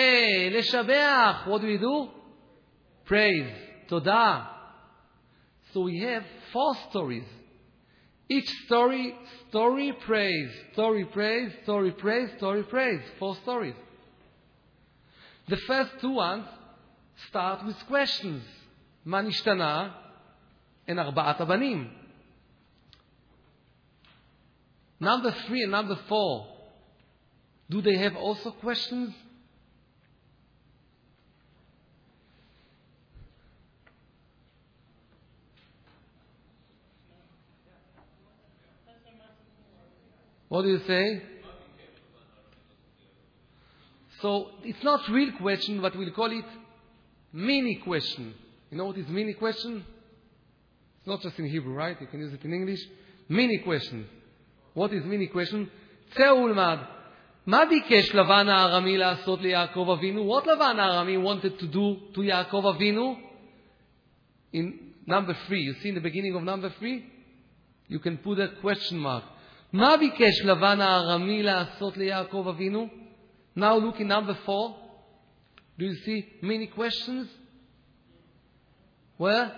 להלל, לשבח. What do we do? Praise. תודה. So we have four stories. Each story, story, praise, story, praise, story, praise, story, praise. Four stories. The first two ones start with questions. מה נשתנה? and ארבעת הבנים. Number three and number four, do they have also questions? What do you say? So it's not real question, but we'll call it mini question. You know what is mini question? It's not just in Hebrew, right? You can use it in English. Mini question. What is mini question? צא ולמד. מה ביקש לבן הארמי לעשות ליעקב אבינו? What לבן הארמי wanted to do to יעקב אבינו? In number three, you see in the beginning of number three? You can put a question mark. מה ביקש לבן הארמי לעשות ליעקב אבינו? Now look in number four. Do you see many questions? Where?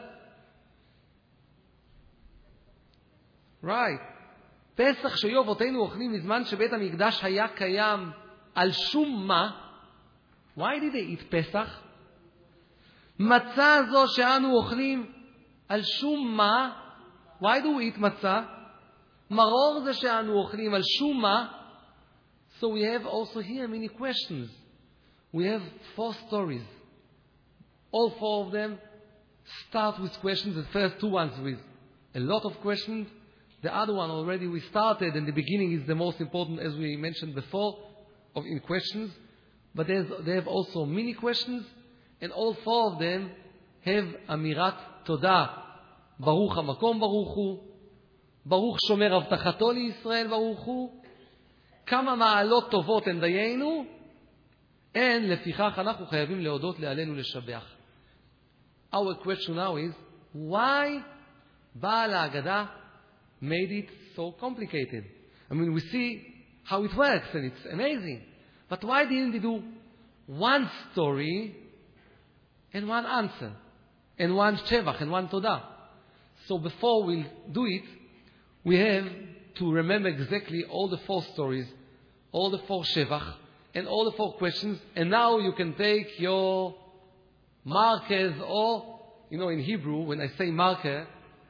Right. פסח שהיו אבותינו אוכלים בזמן שבית המקדש היה קיים על שום מה? Why did they eat פסח? מצה זו שאנו אוכלים על שום מה? Why do we eat מצה? מרור זה שאנו אוכלים על שום מה? So we have also here many questions. We have four stories. All four of them start with questions. The first two ones with a lot of questions. The other one already we started, and the beginning is the most important, as we mentioned before, of in questions. But there's, they have also mini questions, and all four of them have אמירת תודה. ברוך המקום ברוך הוא. ברוך שומר הבטחתו לישראל ברוך הוא. כמה מעלות טובות הן דיינו, and לפיכך אנחנו חייבים להודות לעלינו לשבח. Our question now is, why בעל ההגדה made it so complicated? I mean, we see how it works, and it's amazing. But why didn't he do one story and one answer, and one shevach, and one todah? So before we do it, we have to remember exactly all the four stories, all the four shevach, and all the four questions. And now you can take your markers, or, you know, in Hebrew, when I say marker,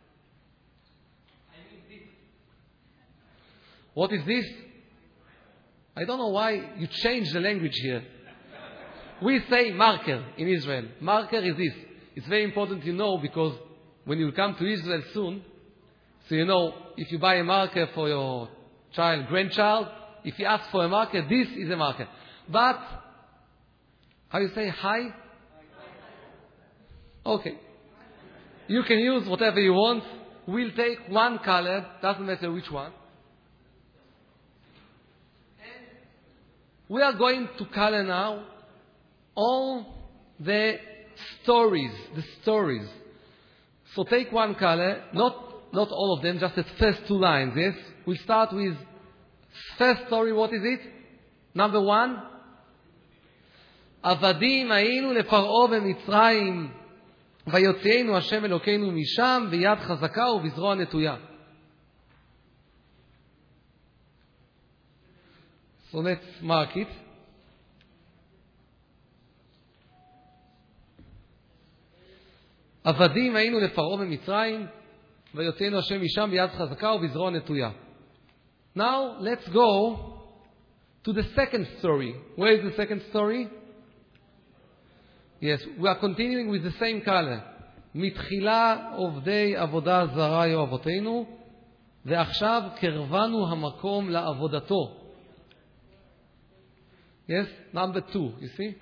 I mean this. What is this? I don't know why you change the language here. We say marker in Israel. Marker is this. It's very important you know, because when you come to Israel soon, so you know, if you buy a marker for your child, grandchild, if you ask for a marker, this is a marker. But, how you say, hi? Okay. You can use whatever you want. We'll take one color, doesn't matter which one. And we are going to color now all the stories, the stories. So take one color, not Not all of them, just the first two lines, yes? We start with first story, what is it? Number one. עבדים היינו לפרעה במצרים, ויוציאנו השם אלוקינו משם, ביד חזקה ובזרוע נטויה. So let's mark it. עבדים היינו לפרעה במצרים, ויוצאנו השם משם ביד חזקה ובזרוע נטויה. Now let's go to the second story. Where is the second story? Yes, we are continuing with the same color. מתחילה עובדי עבודה זרה היו אבותינו, ועכשיו קרבנו המקום לעבודתו. Yes, number two, you see?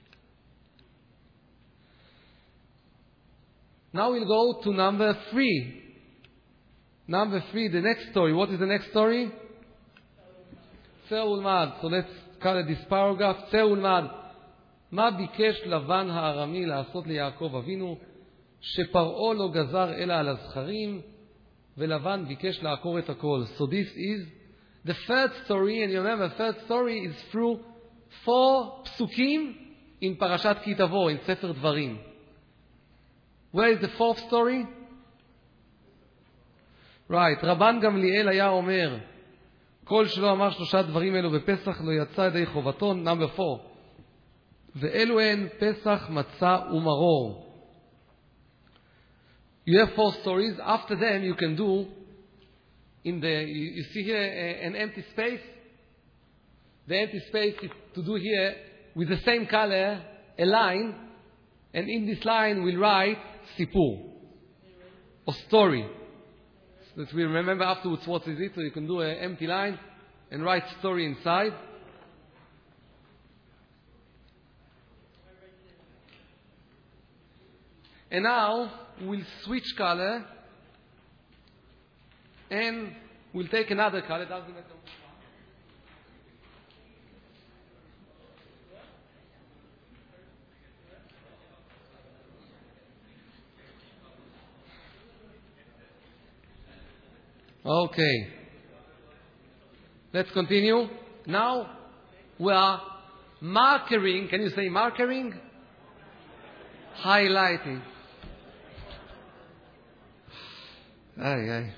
Now we'll go to number three. Number three, the next story. What is the next story? צא ולמד. So let's color this paragraph. צא ולמד. מה ביקש לבן הארמי לעשות ליעקב אבינו, שפרעה לא גזר אלא על הזכרים, ולבן ביקש לעקור את הכל. So this is the third story, and you remember, the third story is through four psukim in פרשת כי תבוא, in ספר דברים. Where is the fourth story? Right, רבן גמליאל היה אומר, כל שלא אמר שלושה דברים אלו בפסח לא יצא ידי חובתו. Number four. ואלו הן פסח, מצה ומרור. You have four stories. After them you can do in the, you, you see here uh, an empty space. The empty space is to do here with the same color a line, and in this line we'll write sipur or story. So that we remember afterwards what is it. So you can do an empty line and write story inside. And now we'll switch color and we'll take another color. Doesn't matter. Okay. Let's continue. Now we are markering. Can you say markering? Highlighting. Aye, aye.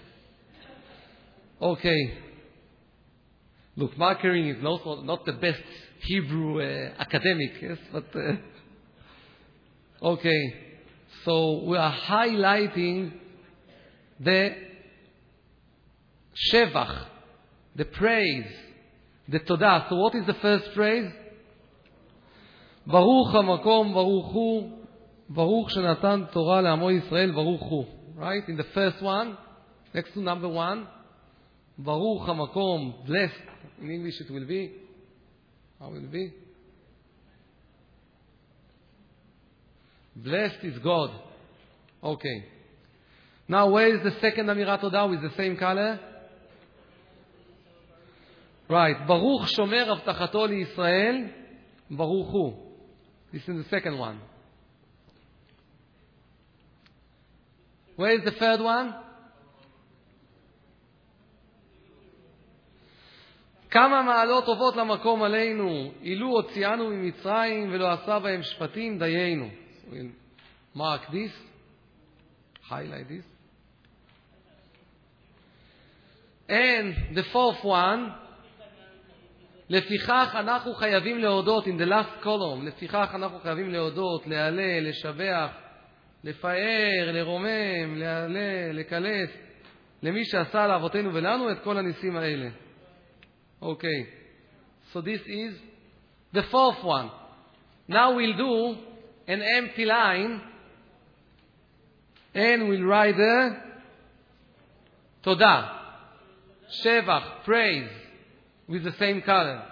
Okay. Look, markering is not, not the best Hebrew uh, academic, yes, but uh, okay. So we are highlighting the shevach, the praise, the todah. So what is the first praise? Baruch hamakom baruch hu, baruch shenatan Torah le'amo Yisrael, baruch hu. Right? In the first one, next to number one, baruch hamakom, blessed. In English it will be, how will it be? Blessed is God. Okay. Now where is the second Amirat Todah with the same color? Right. Baruch shomer avtachato liYisrael, baruch hu. This is the second one. Where is the third one? כמה מעלות טובות למקום עלינו, אילו הוציאנו ממצרים ולא עשה בהם שפטים דיינו. We'll mark this, highlight this. And the fourth one, לפיכך אנחנו חייבים להודות, in the last column, לפיכך אנחנו חייבים להודות, להלל, לשבח, לפאר, לרומם, להלל, לקלס, למי שעשה לאבותינו ולנו את כל הניסים האלה. Okay, so this is the fourth one. Now we'll do an empty line and we'll write the Todah, Shevach, praise, with the same color.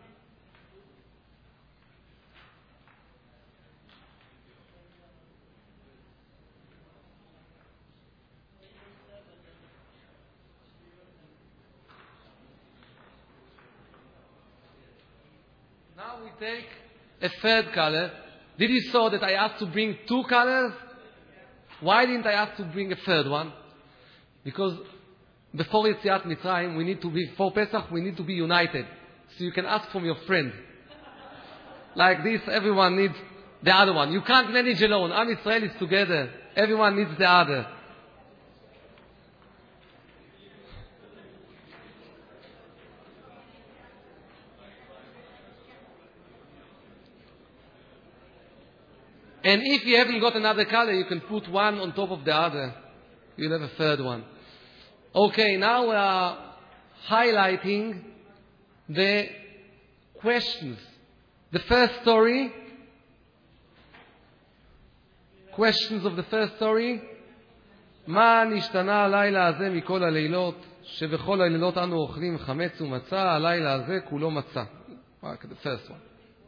Now we take a third color. Did you saw that I asked to bring two colors? Why didn't I ask to bring a third one? Because before Yetziat Mitzrayim, we need to be, for Pesach, we need to be united. So you can ask from your friend. Like this, everyone needs the other one. You can't manage alone. Am Yisrael is together. Everyone needs the other. And if you haven't got another color, you can put one on top of the other. You'll have a third one. Okay, now we are highlighting the questions. The first story, questions of the first story. מה נשתנה הלילה הזה מכל הלילות, שבכל הלילות אנו אוכלים חמץ ומצה, הלילה הזה כולו מצה. The first one.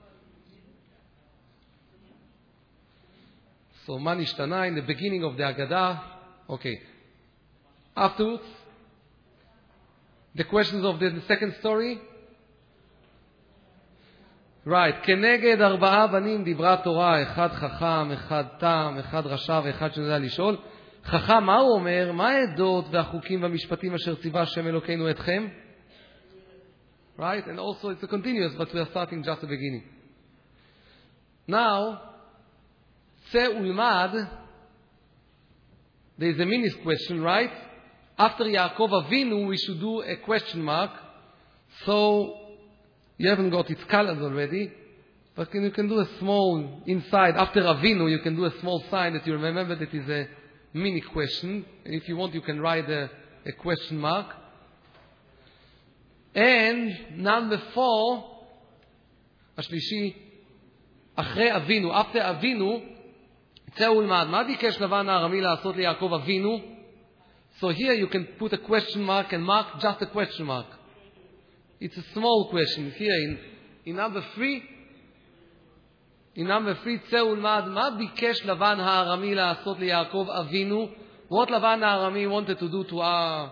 So, מה נשתנה in the beginning of the Haggadah. Okay. Afterwards, the questions of the, the second story. Right. כנגד ארבעה בנים דיברה תורה, אחד חכם, אחד תם, אחד רשע ואחד שיודע לשאול. חכם, מה הוא אומר? מה העדות והחוקים והמשפטים אשר ציווה השם אלוקינו אתכם? Right. And also it's a continuous, but we are starting just the beginning. Now, צא ולמד, there is a mini question, right? after Yaakov Avinu, we should do a question mark. So, you haven't got its colors already, but can, you can do a small, inside, after Avinu, you can do a small sign that you remember that is a mini question. And if you want, you can write a, a question mark. And number four, השלישי, אחרי אבינו, after אבינו, צא ולמד. מה ביקש לבן הארמי לעשות ליעקב אבינו? So here you can put a question mark and mark just a question mark. It's a small question. Here in, in number three, in number three, צא ולמד. מה ביקש לבן הארמי לעשות ליעקב אבינו? What לבן הארמי wanted to do to our...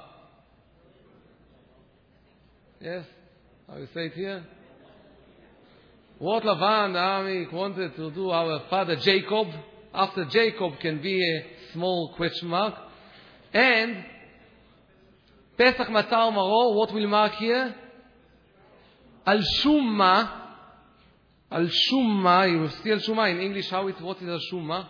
Yes? How you say it here? What Lavan Aramik wanted to do our father Jacob, after Jacob can be a small question mark. And Pesach Matzah Umaro, what will mark here? Al Shumma. Al Shumma, you will see Al Shumma in English. How it, what is Al Shumma?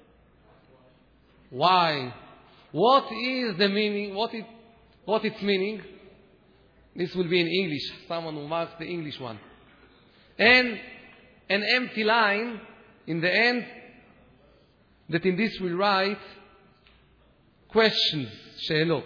Why? What is the meaning? What it, what its meaning? This will be in English. Someone who marks the English one. And an empty line in the end, that in this we'll write questions, שאלות.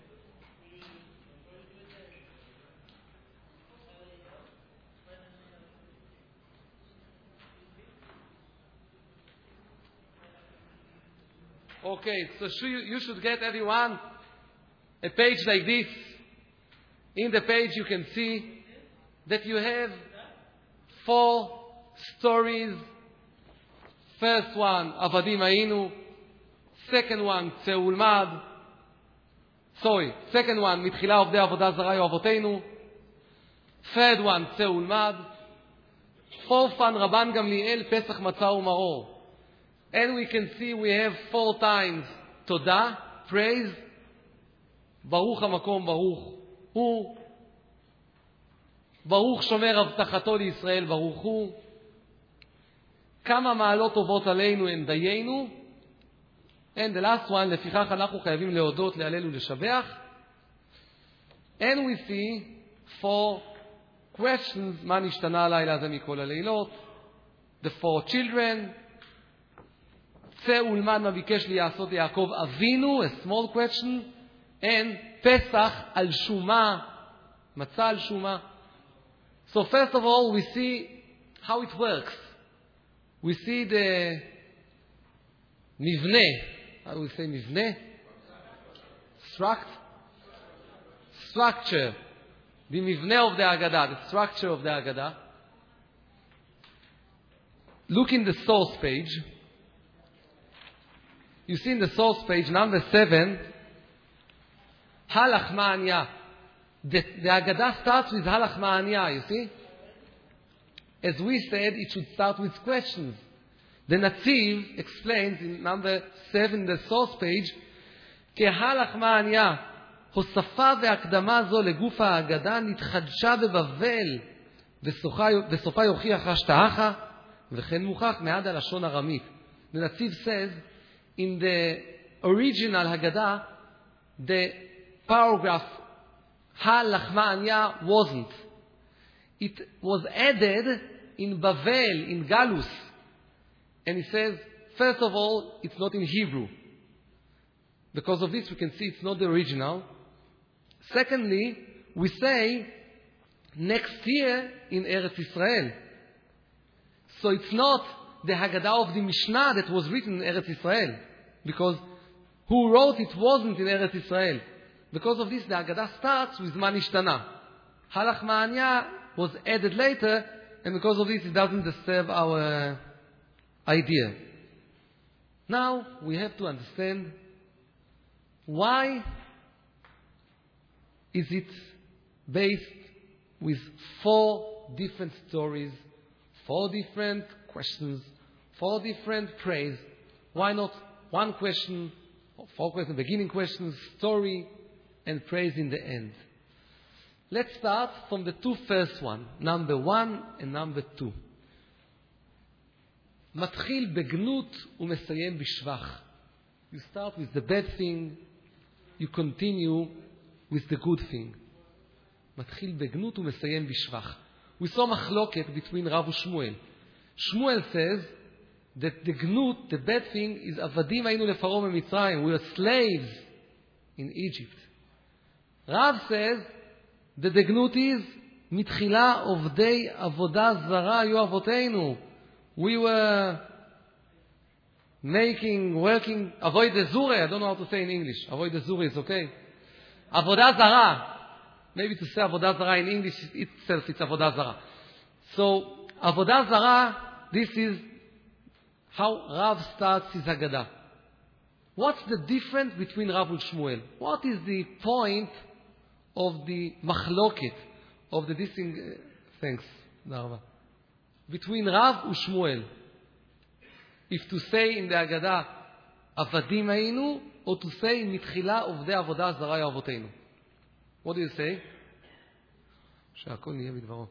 Okay, so you should get, everyone, a page like this. In the page you can see that you have four stories. First one, Avadim Hayinu. Second one, צא ולמד. Sorry, second one, מתחילה עובדי עבודה זרה היו אבותינו. Third one, צא ולמד. Fourth one, רבן גמליאל, פסח מצה ומרור. And we can see we have four times תודה, praise. ברוך המקום ברוך הוא. ברוך שומר הבטחתו לישראל, ברוך הוא. כמה מעלות טובות עלינו הן דיינו. And the last one, לפיכך אנחנו חייבים להודות, להלל ולשבח. And we see four questions, מה נשתנה הלילה הזה מכל הלילות. The four children. צא ולמד מה ביקש לי לעשות יעקב אבינו, a small question. And פסח על שומה, מצה על שומה. So first of all, we see how it works. We see the מבנה. How do we say מבנה? Struct? Structure. The מבנה of the Haggadah, the structure of the Haggadah. Look in the source page. You see in the source page, number seven, Halach Ma'anya. The, the Haggadah starts with Halach Ma'anya, you see? As we said, it should start with questions. The Netziv explains in number seven, the source page, כהלך מעניה, הוספה והקדמה זו לגוף ההגדה נתחדשה בבבל, וסופה יוכיח השתהכה, וכן מוכח מעד הלשון ארמית. The Netziv says, in the original Haggadah, the paragraph הלך מעניה wasn't. It was added in Bavel, in Galus. And he says, first of all, it's not in Hebrew. Because of this, we can see it's not the original. Secondly, we say, next year in Eretz Israel. So it's not the Haggadah of the Mishnah that was written in Eretz Israel. Because who wrote it wasn't in Eretz Israel. Because of this, the Haggadah starts with Ma Nishtana. Halach Ma'anya was added later, and because of this, it doesn't disturb our idea. Now, we have to understand why is it based with four different stories, four different questions, four different praise. Why not one question, or four questions, beginning questions, story, and praise in the end? Let's start from the two first one, number one and number two. מתחיל בגנות ומסיים בשבח. You start with the bad thing you continue with the good thing. מתחיל בגנות ומסיים בשבח. We saw מחלוקת between Rav and Shmuel. Shmuel says that the gnut, the bad thing, is עבדים היינו לפרעה במצרים. We were slaves in Egypt. Rav says that the gnut is מתחילה עובדי עבודה זרה היו אבותינו. We were making, working, avoid the zure, I don't know how to say in English. Avoid the zure is okay. Avodah zara. Maybe to say avodah zara in English itself, it's avodah zara. So, avodah zara, this is how Rav starts his Haggadah. What's the difference between Rav and Shmuel? What is the point of the machloket, of the disting, uh, thanks, Narva, between Rav and Shmuel? If to say in the Haggadah, Avadim היינו, or to say, מתחילה עובדי עבודה זרה היו אבותינו. What do you say? שהכל נהיה בדברו.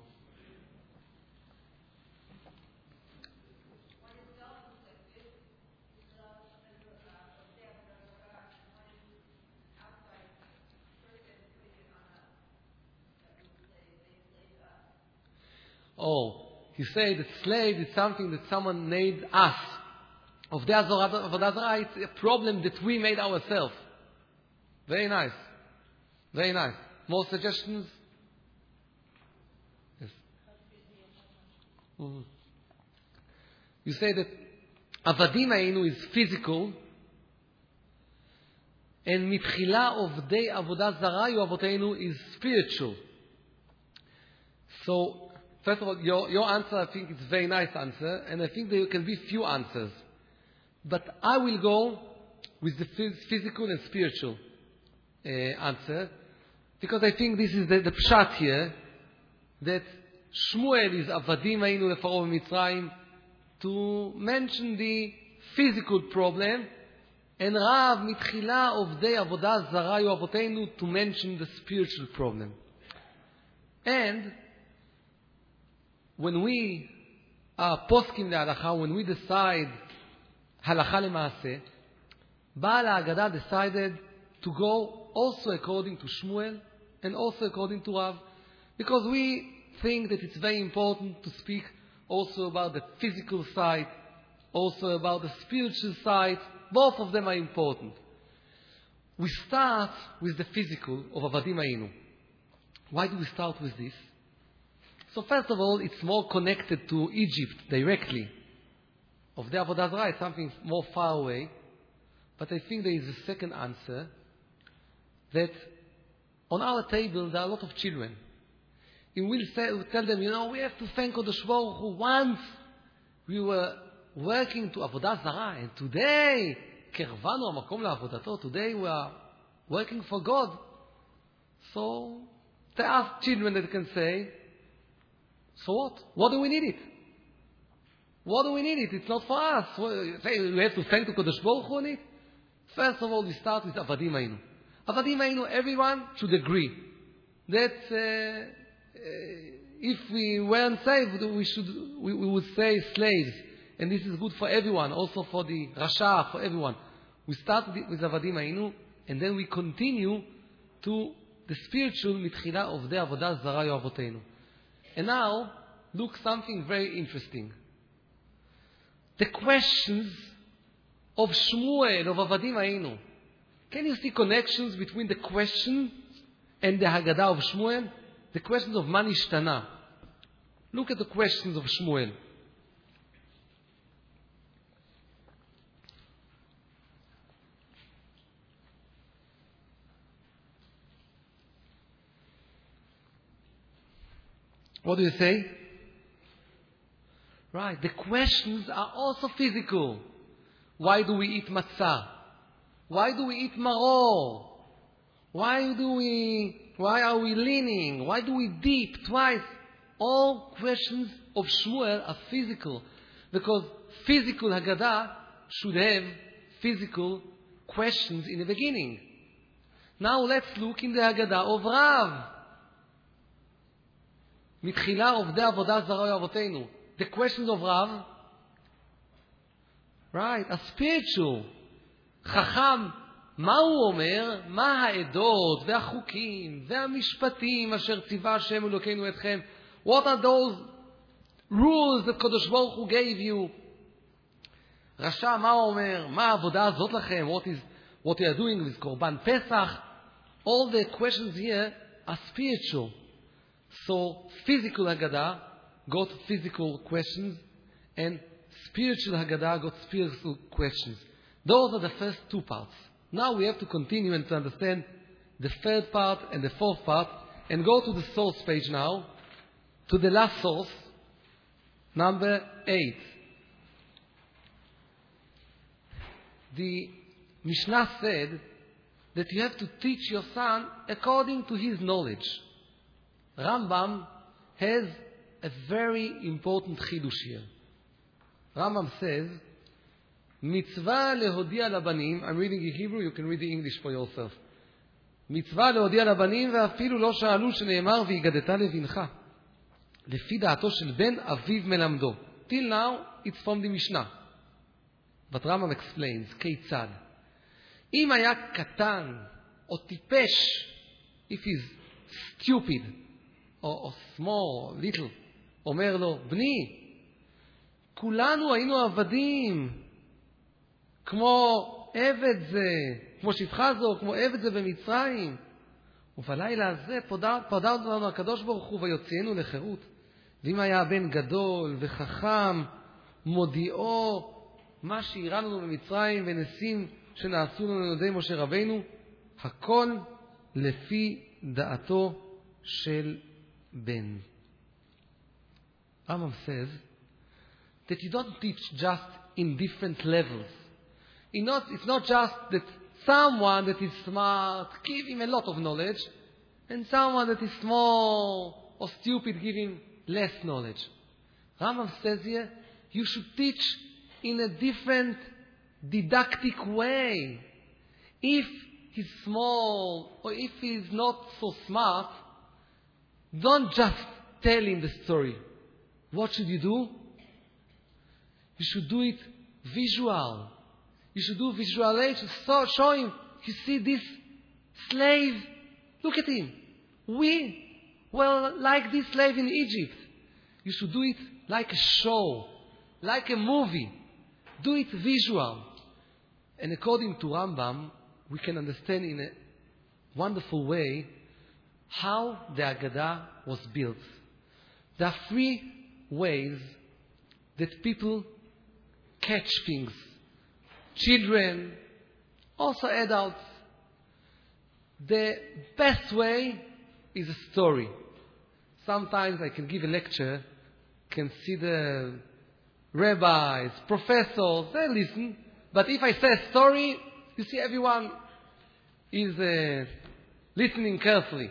Oh, you say that slave is something that someone made us. Of the Avodah Zarah, it's a problem that we made ourselves. Very nice. Very nice. More suggestions? Yes. Mm-hmm. You say that Avadim Hayinu is physical, and Mitchila of the Avodah Zarah Avotenu is spiritual. So, first of all, your, your answer, I think, is a very nice answer, and I think there can be few answers. But I will go with the physical and spiritual uh, answer, because I think this is the, the pshat here, that Shmuel is Avadim Hayinu Lefarao Mitzrayim, to mention the physical problem, and Rav Mitchila of the Avodah Zarah Avotenu to mention the spiritual problem. And when we are poskim the halacha, when we decide halacha lemaaseh, Baal HaHaggadah decided to go also according to Shmuel and also according to Rav, because we think that it's very important to speak also about the physical side, also about the spiritual side. Both of them are important. We start with the physical of Avadim Hayinu. Why do we start with this? So first of all, it's more connected to Egypt directly. Of the Avodah Zarah, it's something more far away. But I think there is a second answer, that on our table there are a lot of children. And we'll, say, we'll tell them, you know, we have to thank Kodesh Baruch Hu. Once we were working to Avodah Zarah, and today, Kervanu Hamakom LaAvodato, today we are working for God. So, there are children that can say, so what? What do we need it? What do we need it? It's not for us. Say we have to thank the Kodesh Baruch Hu on it. First of all, we start with Avadim Hayinu. Avadim Hayinu, everyone should agree that uh, uh, if we weren't saved, we should we, we would say slaves, and this is good for everyone, also for the Rasha, for everyone. We start with, with Avadim Hayinu, and then we continue to the spiritual mitchila of the Avodah Zarah Avotenu. And now, look something very interesting. The questions of Shmuel, of Avadim Hayinu. Can you see connections between the question and the Haggadah of Shmuel? The questions of Man Ishtana. Look at the questions of Shmuel. What do you say? Right, the questions are also physical. Why do we eat matzah? Why do we eat maror? Why do we, why are we leaning? Why do we dip twice? All questions of Shmuel are physical. Because physical Haggadah should have physical questions in the beginning. Now let's look in the Haggadah of Rav. מתחילה עובדי עבודה זרה אבותינו. The questions of Rav, right, are spiritual. Chacham מה הוא אומר? מה העדות והחוקים והמשפטים אשר ציווה השם אלוקינו אתכם? What are those rules that קדוש ברוך הוא gave you? רשע, מה הוא אומר? מה העבודה הזאת לכם? What is what you are doing with קורבן פסח? All the questions here are spiritual. So physical Haggadah got physical questions and spiritual Haggadah got spiritual questions. Those are the first two parts. Now we have to continue and to understand the third part and the fourth part and go to the source page now, to the last source, number eight. The Mishnah said that you have to teach your son according to his knowledge. Rambam has a very important chidush here. Rambam says, Mitzvah lehodia labanim. I'm reading in Hebrew, you can read the English for yourself. Mitzvah lehodia labanim ואפילו לא שאלו שנאמר והגדת לבנך. לפי דעתו של בן אביו מלמדו. Till now, it's from the Mishnah. But Rambam explains, כיצד? אם היה קטן או טיפש, if he's stupid or, or small, little, אומר לו, בני, כולנו היינו עבדים, כמו עבד זה, כמו שפחה זו, כמו עבד זה במצרים. ובלילה הזה פודה, פודה אותנו הקדוש ברוך הוא ויוציאנו לחירות. ואם היה הבן גדול וחכם, מודיעו מה שאירע לנו במצרים ונסים שנעשו לנו על ידי משה רבינו, הכל לפי דעתו של בן. Rambam says that you don't teach just in different levels. It's not, it's not just that someone that is smart, give him a lot of knowledge, and someone that is small or stupid, give him less knowledge. Rambam says here, you should teach in a different didactic way. If he's small or if he's not so smart, don't just tell him the story. What should you do? You should do it visual. You should do visualization. So show him, you see this slave, look at him. We were like this slave in Egypt. You should do it like a show, like a movie. Do it visual. And according to Rambam, we can understand in a wonderful way how the Haggadah was built. There are three ways that people catch things. Children, also adults. The best way is a story. Sometimes I can give a lecture, can see the rabbis, professors, they listen. But if I say a story, you see everyone is uh, listening carefully.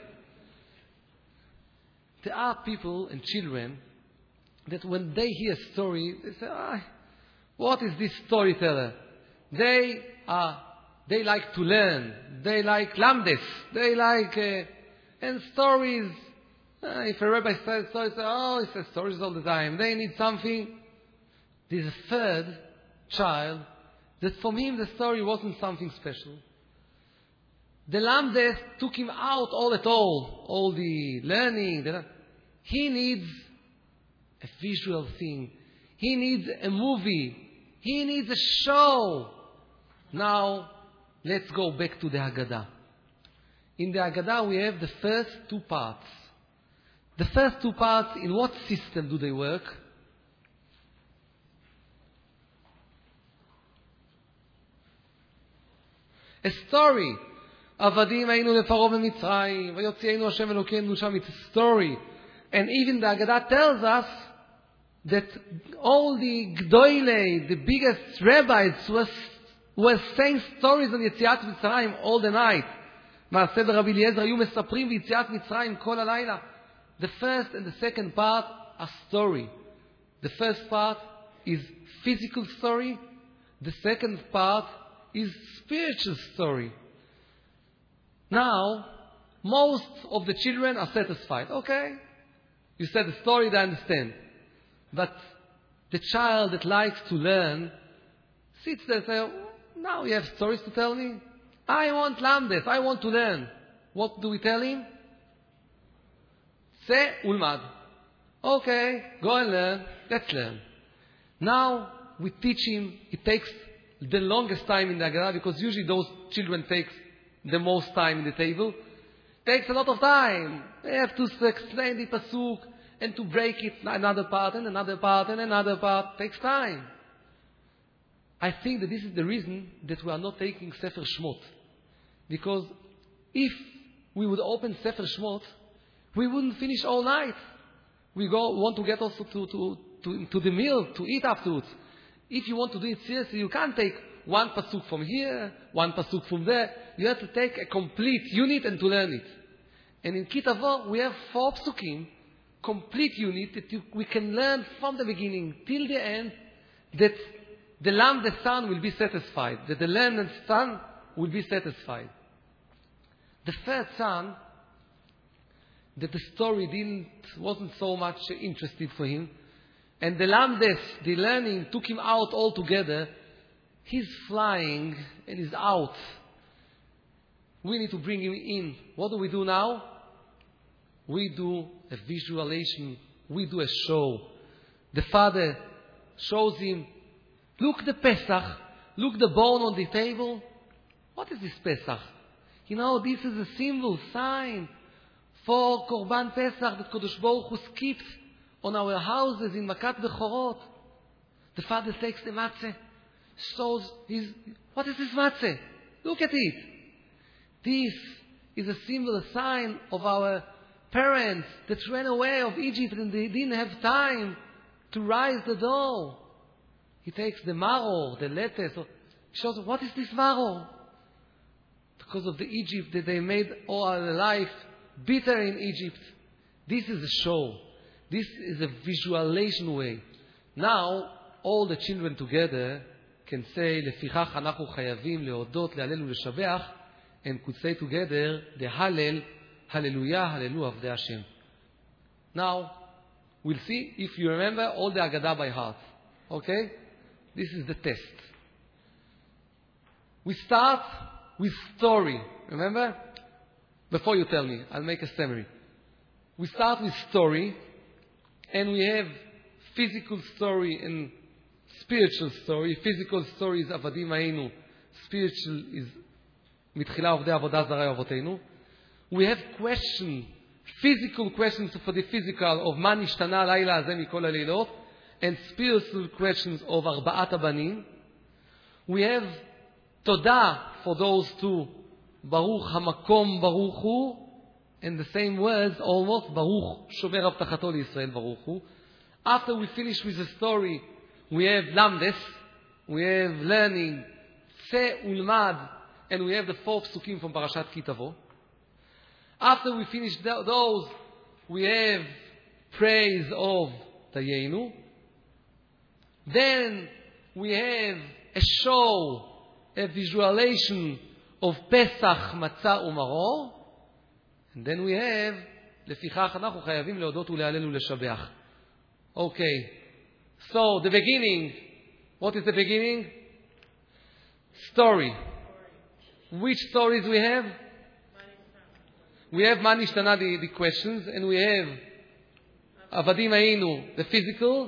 There are people and children that when they hear a story, they say, ah, what is this storyteller? They are, they like to learn. They like lamdes. They like, uh, and stories. Uh, if a rabbi says stories, oh, he says stories all the time. They need something. There's a third child that from him the story wasn't something special. The lamdes took him out all at all. All the learning. The, he needs a visual thing. He needs a movie. He needs a show. Now, let's go back to the Haggadah. In the Haggadah, we have the first two parts. The first two parts, in what system do they work? A story. עבדים היינו לפרעה במצרים, ויוציאנו השם אלוקינו שם. It's a story. And even the Haggadah tells us that all the Gdoile, the biggest rabbis, were, were saying stories on יציאת מצרים all the night. מעשה ברבי אליעזר היו מספרים ביציאת מצרים כל הלילה. The first and the second part are story. The first part is physical story. The second part is spiritual story. Now, most of the children are satisfied. Okay, you said the story, they understand. But the child that likes to learn sits there and says, now you have stories to tell me? I want lamdes. I want to learn. What do we tell him? Say ulmad. Okay, go and learn. Let's learn. Now we teach him. It takes the longest time in the Haggadah because usually those children take the most time in the table. Takes a lot of time. They have to explain the pasuk and to break it another part and another part and another part. Takes time. I think that this is the reason that we are not taking Sefer Shmot. Because if we would open Sefer Shmot, we wouldn't finish all night. We go want to get also to, to, to, to the meal, to eat afterwards. If you want to do it seriously, you can't take one pasuk from here, one pasuk from there. You have to take a complete unit and to learn it. And in Ki Tavo, we have four psukim, complete unit that you, we can learn from the beginning till the end, that the lamb, the son, will be satisfied. That the lamb and son will be satisfied. The third son, that the story didn't wasn't so much interested for him, and the lamdes, the learning, took him out altogether. He's flying and he's out. We need to bring him in. What do we do now? We do a visualization. We do a show. The father shows him, look the Pesach, look the bone on the table. What is this Pesach? You know, this is a symbol, sign for Korban Pesach that Kodesh Baruch Hu skipped on our houses in Makat Bechorot. The father takes the matzah, shows his, what is this matzah? Look at it. This is a symbol, a sign of our parents that ran away of Egypt and they didn't have time to rise the dough. He takes the maror, the lettuce, shows what is this maror? Because of the Egypt that they made all our life bitter in Egypt. This is a show. This is a visualization way. Now, all the children together can say, לפיכך אנחנו חייבים להודות, להלל ולשבח, and could say together, the Hallel, Hallelujah, Hallelujah of the Hashem. Now, we'll see if you remember all the Haggadah by heart. Okay? This is the test. We start with story. Remember? Before you tell me, I'll make a summary. We start with story, and we have physical story and spiritual story. Physical story is Avadim Hayenu. Spiritual is מתחילה עובדי עבודה זרה אבותינו. We have question, physical questions for the physical of מה נשתנה הלילה הזה מכל הלילות, and spiritual questions of ארבעת הבנים. We have תודה for those two, ברוך המקום ברוך הוא, and the same words almost, ברוך שומר הבטחתו לישראל ברוך הוא. After we finish with the story, we have למדס, we have learning, צא ולמד, and we have the four psukim from Parashat Ki Tavo. After we finish th- those, we have praise of Dayenu. Then we have a show, a visualization of Pesach, Matzah uMaror. And then we have, לפיכך אנחנו חייבים להודות ולהלל ולשבח. Okay. So the beginning, what is the beginning? Story. Which stories we have? We have מה נשתנה, the, the questions, and we have עבדים היינו, the physical.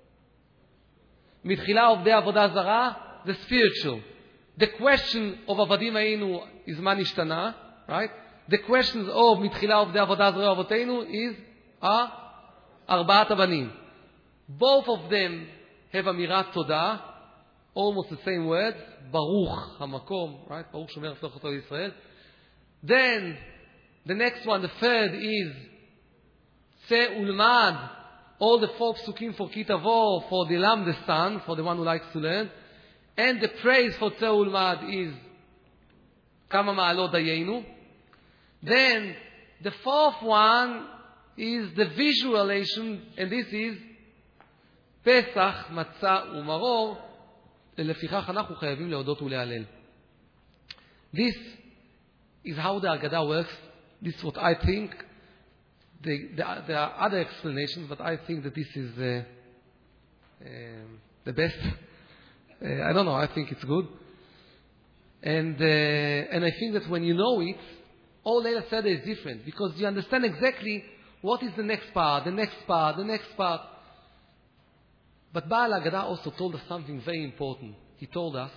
מתחילה עובדי עבודה זרה, the spiritual. The question of עבדים היינו is מה נשתנה, right? The questions of מתחילה עובדי עבודה זרה אבותינו is uh, ארבעת הבנים. Both of them have אמירת תודה, almost the same words, ברוך המקום, right? ברוך שומר הבטחתו לישראל. Then, the next one, the third is צא ולמד, all the four psukim for Ki Tavo, for the lamb, the son, for the one who likes to learn. And the praise for צא ולמד is כמה מעלות דיינו. Then, the fourth one is the visualization, and this is פסח, מצה ומרור, לפיכך אנחנו חייבים להודות ולהלל. This is how the Haggadah works. This is what I think. The, the, there are other explanations, but I think that this is uh, uh, the best. Uh, I don't know, I think it's good. And, uh, and I think that when you know it, all Leila Seder is different because you understand exactly what is the next part, the next part, the next part. But Baal Haggadah also told us something very important. He told us,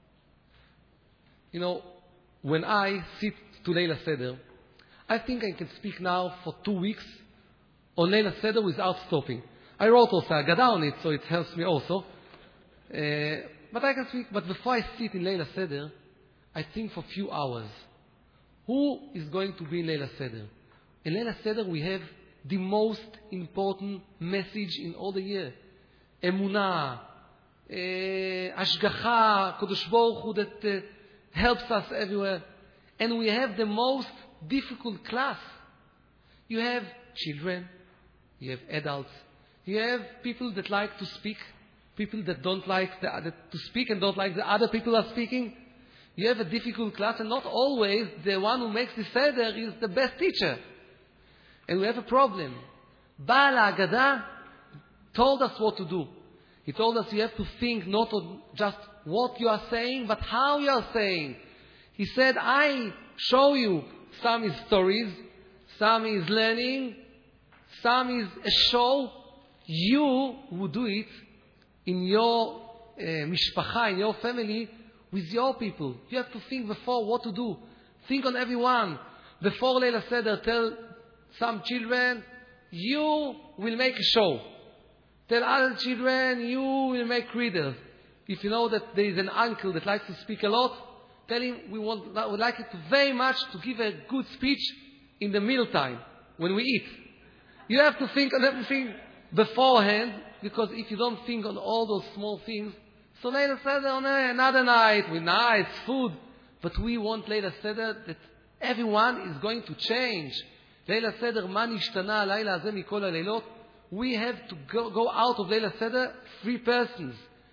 you know, when I sit to Leila Seder, I think I can speak now for two weeks on Leila Seder without stopping. I wrote also Haggadah on it, so it helps me also. Uh, but I can speak. But before I sit in Leila Seder, I think for a few hours. Who is going to be in Leila Seder? In Leila Seder we have the most important message in all the year. Emunah, uh, Ashgacha, Kodesh Baruch Hu that uh, helps us everywhere. And we have the most difficult class. You have children, you have adults, you have people that like to speak, people that don't like the other, to speak and don't like the other people are speaking. You have a difficult class, and not always the one who makes the Seder is the best teacher. And we have a problem. Baal Haggadah told us what to do. He told us you have to think not on just what you are saying, but how you are saying. He said, I show you some is stories, some is learning, some is a show. You will do it in your uh, mishpacha, in your family, with your people. You have to think before what to do. Think on everyone. Before Leila Seder, tell some children, you will make a show. Tell other children, you will make readers. If you know that there is an uncle that likes to speak a lot, tell him we want, would like it very much to give a good speech in the mealtime, when we eat. You have to think on everything beforehand, because if you don't think on all those small things, so Leila Seder on another night with nice food. But we want Leila Seder that everyone is going to change. Leila Seder, ma nishtana Leila hazeh mikol haleilot. We have to go, go out of Leila Seder three persons.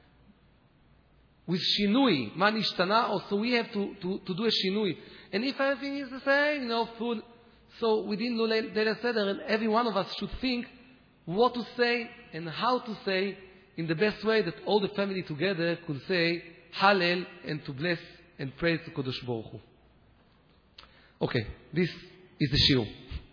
With shinui, ma nishtana, also we have to, to, to do a shinui. And if everything is the same, you know, food. So within Leila Seder, and every one of us should think what to say and how to say in the best way that all the family together could say Hallel and to bless and praise to Kodesh Baruch Hu. Okay, this is the shiur.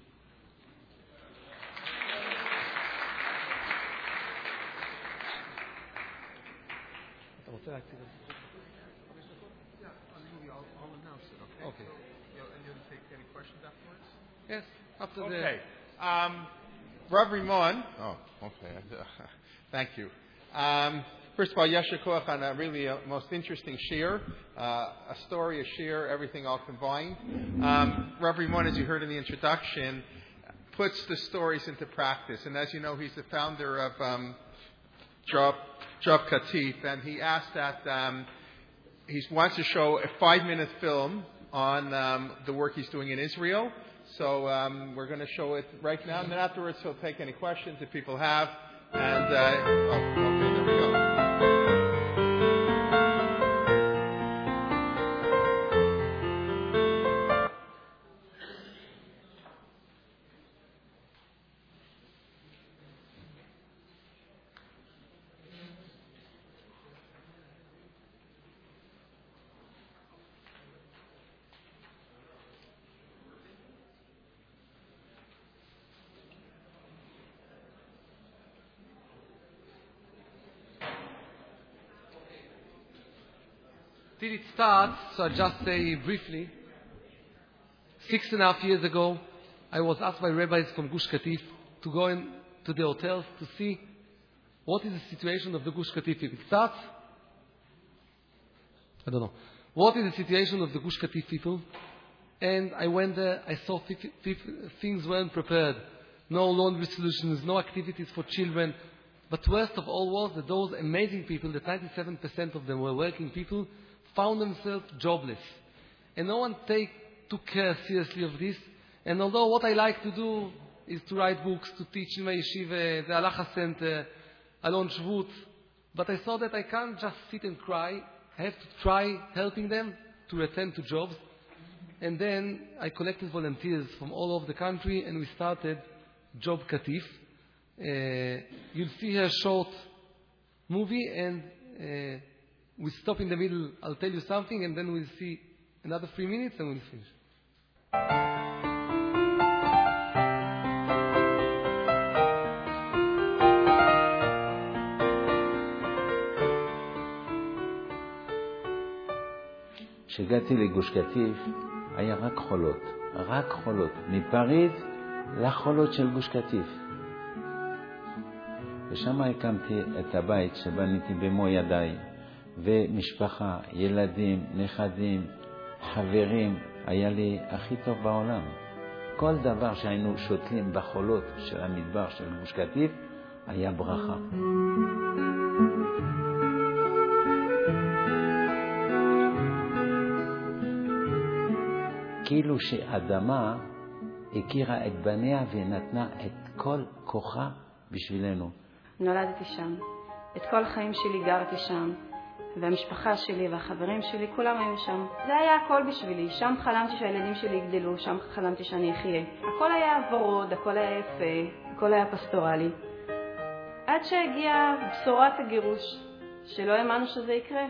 Okay. And you'll take any questions afterwards? Yes, after Okay. Um, Rav Rimon. Oh, okay. Thank you. Um, first of all, Yasher Koach on a really uh, most interesting shiur, uh, a story, a shiur, everything all combined. Um, Rav Rimon, as you heard in the introduction, puts the stories into practice. And as you know, he's the founder of um, Job, Job Katif, and he asked that um, he wants to show a five-minute film on um, the work he's doing in Israel. So um, we're going to show it right now, and then afterwards he'll take any questions if people have. And, uh, oh, okay, there we go. Till it starts, so I'll just say briefly, six and a half years ago, I was asked by rabbis from Gush Katif to go in to the hotels to see what is the situation of the Gush Katif. If it starts, I don't know. What is the situation of the Gush Katif people? And I went there, I saw f- f- things weren't prepared. No laundry solutions, no activities for children. But worst of all was that those amazing people, that ninety-seven percent of them were working people, found themselves jobless. And no one take, took care seriously of this. And although what I like to do is to write books, to teach in my yeshiva, the Halacha Center, Alon Shvut, but I saw that I can't just sit and cry. I have to try helping them to return to jobs. And then I collected volunteers from all over the country, and we started Job Katif. Uh, you'll see here a short movie, and uh, we stop in the middle, I'll tell you something, and then we'll see another three minutes and we'll finish. כשהגעתי לגוש קטיף היה רק חולות, רק חולות, מפריז לחולות של גוש קטיף. ושם הקמתי את הבית שבניתי במו ידיי, ומשפחה, ילדים, נכדים, חברים, היה לי הכי טוב בעולם. כל דבר שהיינו שותלים בחולות של המדבר של גוש קטיף היה ברכה. כאילו שאדמה הכירה את בניה ונתנה את כל כוחה בשבילנו. נולדתי שם. את כל החיים שלי גרתי שם. והמשפחה שלי והחברים שלי, כולם היו שם. זה היה הכל בשבילי. שם חלמתי שהילדים שלי יגדלו, שם חלמתי שאני אחיה. הכל היה ורוד, הכל היה יפה, הכל היה פסטורלי. עד שהגיעה בשורת הגירוש, שלא האמנו שזה יקרה.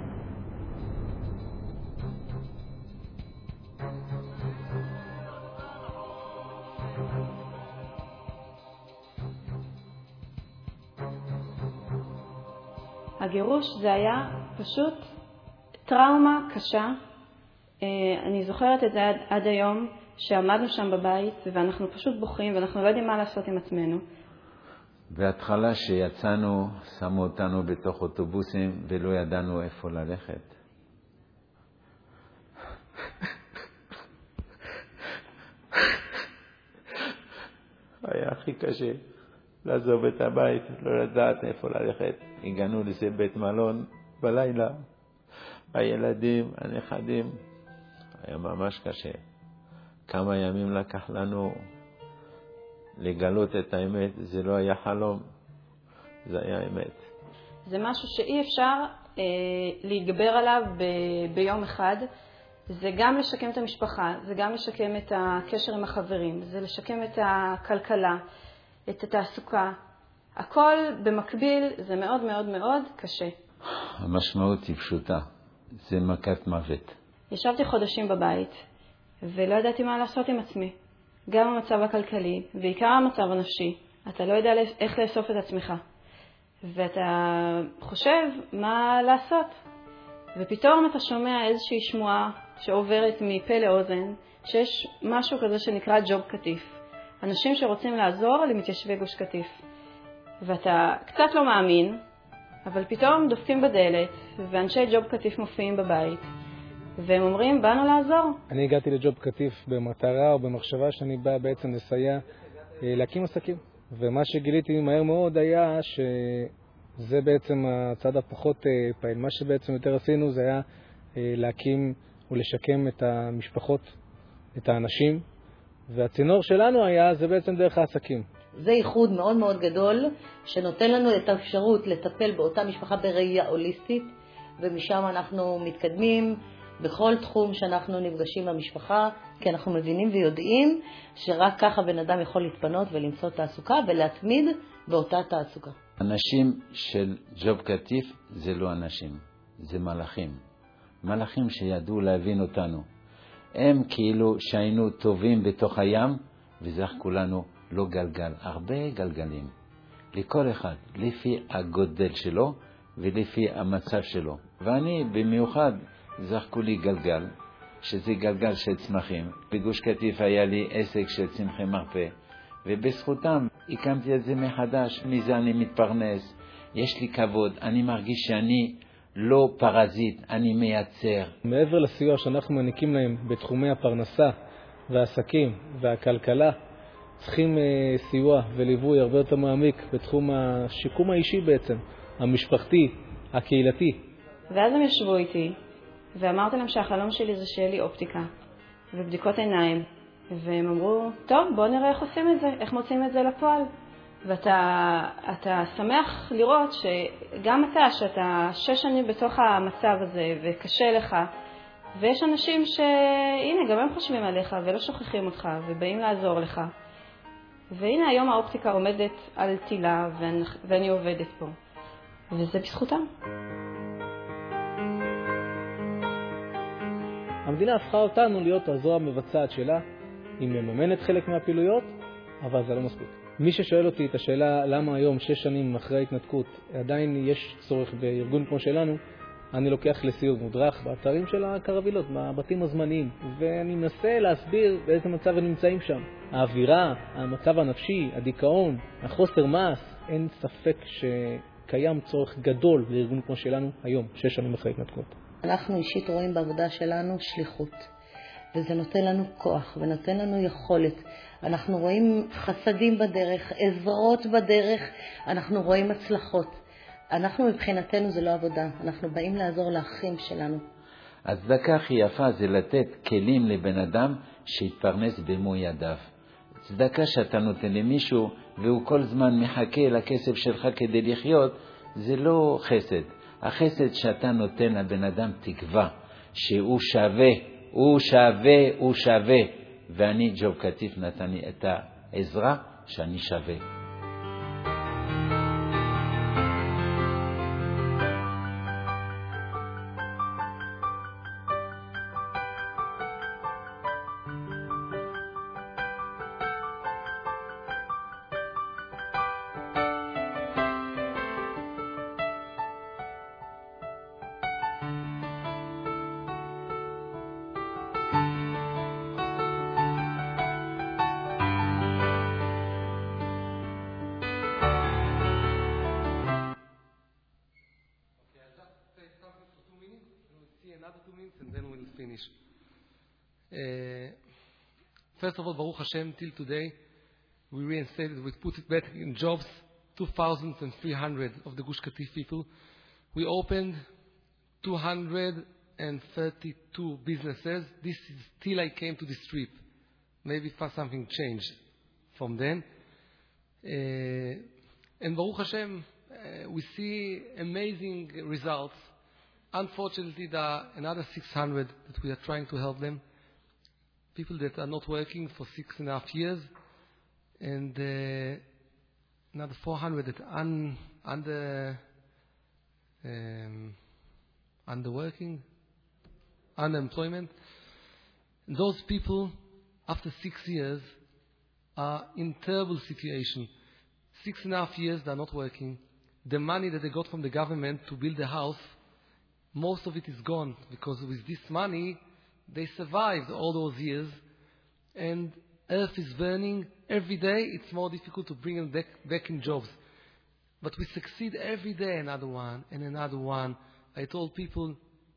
הגירוש זה היה פשוט טראומה קשה. אני זוכרת את זה עד, עד היום, שעמדנו שם בבית ואנחנו פשוט בוכים ואנחנו לא יודעים מה לעשות עם עצמנו. בהתחלה שיצאנו, שמו אותנו בתוך אוטובוסים ולא ידענו איפה ללכת. היה הכי קשה לעזוב את הבית, לא לדעת איפה ללכת. הגענו לזה בית מלון בלילה, הילדים, הנכדים, היה ממש קשה. כמה ימים לקח לנו לגלות את האמת, זה לא היה חלום, זה היה אמת. זה משהו שאי אפשר אה, להתגבר עליו ב- ביום אחד. זה גם לשקם את המשפחה, זה גם לשקם את הקשר עם החברים, זה לשקם את הכלכלה, את התעסוקה. הכל במקביל, זה מאוד מאוד מאוד קשה. המשמעות היא פשוטה, זה מכת מוות. ישבתי חודשים בבית ולא ידעתי מה לעשות עם עצמי. גם המצב הכלכלי ועיקר המצב הנפשי. אתה לא יודע איך לאסוף את עצמך. ואתה חושב מה לעשות. ופתאום אתה שומע איזושהי שמועה שעוברת מפה לאוזן, שיש משהו כזה שנקרא ג'וב קטיף. אנשים שרוצים לעזור למתיישבי גוש קטיף. ואתה קצת לא מאמין, אבל פתאום דופקים בדלת, ואנשי ג'וב קטיף מופיעים בבית, והם אומרים, באנו לעזור. אני הגעתי לג'וב קטיף במטרה או במחשבה שאני בא בעצם לסייע להקים עסקים. ומה שגיליתי מהר מאוד היה שזה בעצם הצד הפחות פעיל. מה שבעצם יותר עשינו זה היה להקים ולשקם את המשפחות, את האנשים, והצינור שלנו היה, זה בעצם דרך העסקים. זה ייחוד מאוד מאוד גדול, שנותן לנו את האפשרות לטפל באותה משפחה בראייה הוליסטית, ומשם אנחנו מתקדמים בכל תחום שאנחנו נפגשים במשפחה, כי אנחנו מבינים ויודעים שרק ככה בן אדם יכול להתפנות ולמצוא תעסוקה ולהתמיד באותה תעסוקה. אנשים של ג'וב קטיף זה לא אנשים, זה מלאכים. מלאכים שידעו להבין אותנו. הם כאילו שהיינו טובים בתוך הים, וזחקו לנו לא גלגל, הרבה גלגלים. לכל אחד, לפי הגודל שלו ולפי המצב שלו. ואני במיוחד זחקו לי גלגל, שזה גלגל של צמחים. בגוש קטיף היה לי עסק של צמחי מרפא, ובזכותם הקמתי את זה מחדש, מזה אני מתפרנס. יש לי כבוד, אני מרגיש שאני לא פרזיט, אני מייצר. מעבר לסיוע שאנחנו מעניקים להם בתחומי הפרנסה והעסקים והכלכלה, צריכים סיוע וליווי הרבה יותר מעמיק בתחום השיקום האישי בעצם, המשפחתי, הקהילתי. ואז הם ישבו איתי, ואמרתי להם שהחלום שלי זה שיהיה לי אופטיקה ובדיקות עיניים. והם אמרו, טוב, בוא נראה איך עושים את זה, איך מוצאים את זה לפועל. ואתה אתה שמח לראות שגם אתה, שאתה שש שנים בתוך המצב הזה וקשה לך, ויש אנשים שהנה, גם הם חושבים עליך ולא שוכחים אותך ובאים לעזור לך. והנה היום האופטיקה עומדת על תילה ואני, ואני עובדת פה. וזה בזכותם. המדינה הפכה אותנו להיות הזרוע המבצעת שלה, היא מממנת חלק מהפעילויות, אבל זה לא מספיק. מי ששואל אותי את השאלה למה היום, שש שנים אחרי ההתנתקות, עדיין יש צורך בארגון כמו שלנו, אני לוקח לסיור מודרך באתרים של הקרווילות, בבתים הזמניים, ואני מנסה להסביר באיזה מצב הם נמצאים שם. האווירה, המצב הנפשי, הדיכאון, החוסר מעש, אין ספק שקיים צורך גדול לארגון כמו שלנו היום, שש שנים אחרי ההתנתקות. אנחנו אישית רואים בעבודה שלנו שליחות, וזה נותן לנו כוח ונותן לנו יכולת. אנחנו רואים חסדים בדרך, עזרות בדרך, אנחנו רואים הצלחות. אנחנו מבחינתנו זה לא עבודה, אנחנו באים לעזור לאחים שלנו. הצדקה הכי יפה זה לתת כלים לבן אדם שיתפרנס במו ידיו. צדקה שאתה נותן למישהו והוא כל זמן מחכה לכסף שלך כדי לחיות, זה לא חסד. החסד שאתה נותן לבן אדם תקווה שהוא שווה, הוא שווה, הוא שווה. ואני, ג'וב קטיף, נתן לי את העזרה שאני שווה. And then we'll finish. Uh, first of all, Baruch Hashem, till today, we reinstated, we put it back in jobs, two thousand three hundred of the Gush Katif people. We opened two hundred thirty-two businesses. This is till I came to this trip. Maybe something changed from then. Uh, and Baruch Hashem, uh, we see amazing results. Unfortunately, there are another six hundred that we are trying to help them. People that are not working for six and a half years. And uh, another four hundred that are un, under, um, underworking, unemployment. And those people, after six years, are in terrible situation. Six and a half years they are not working. The money that they got from the government to build a house, most of it is gone, because with this money they survived all those years, and earth is burning. Every day it's more difficult to bring them back, back in jobs. But we succeed every day, another one and another one. I told people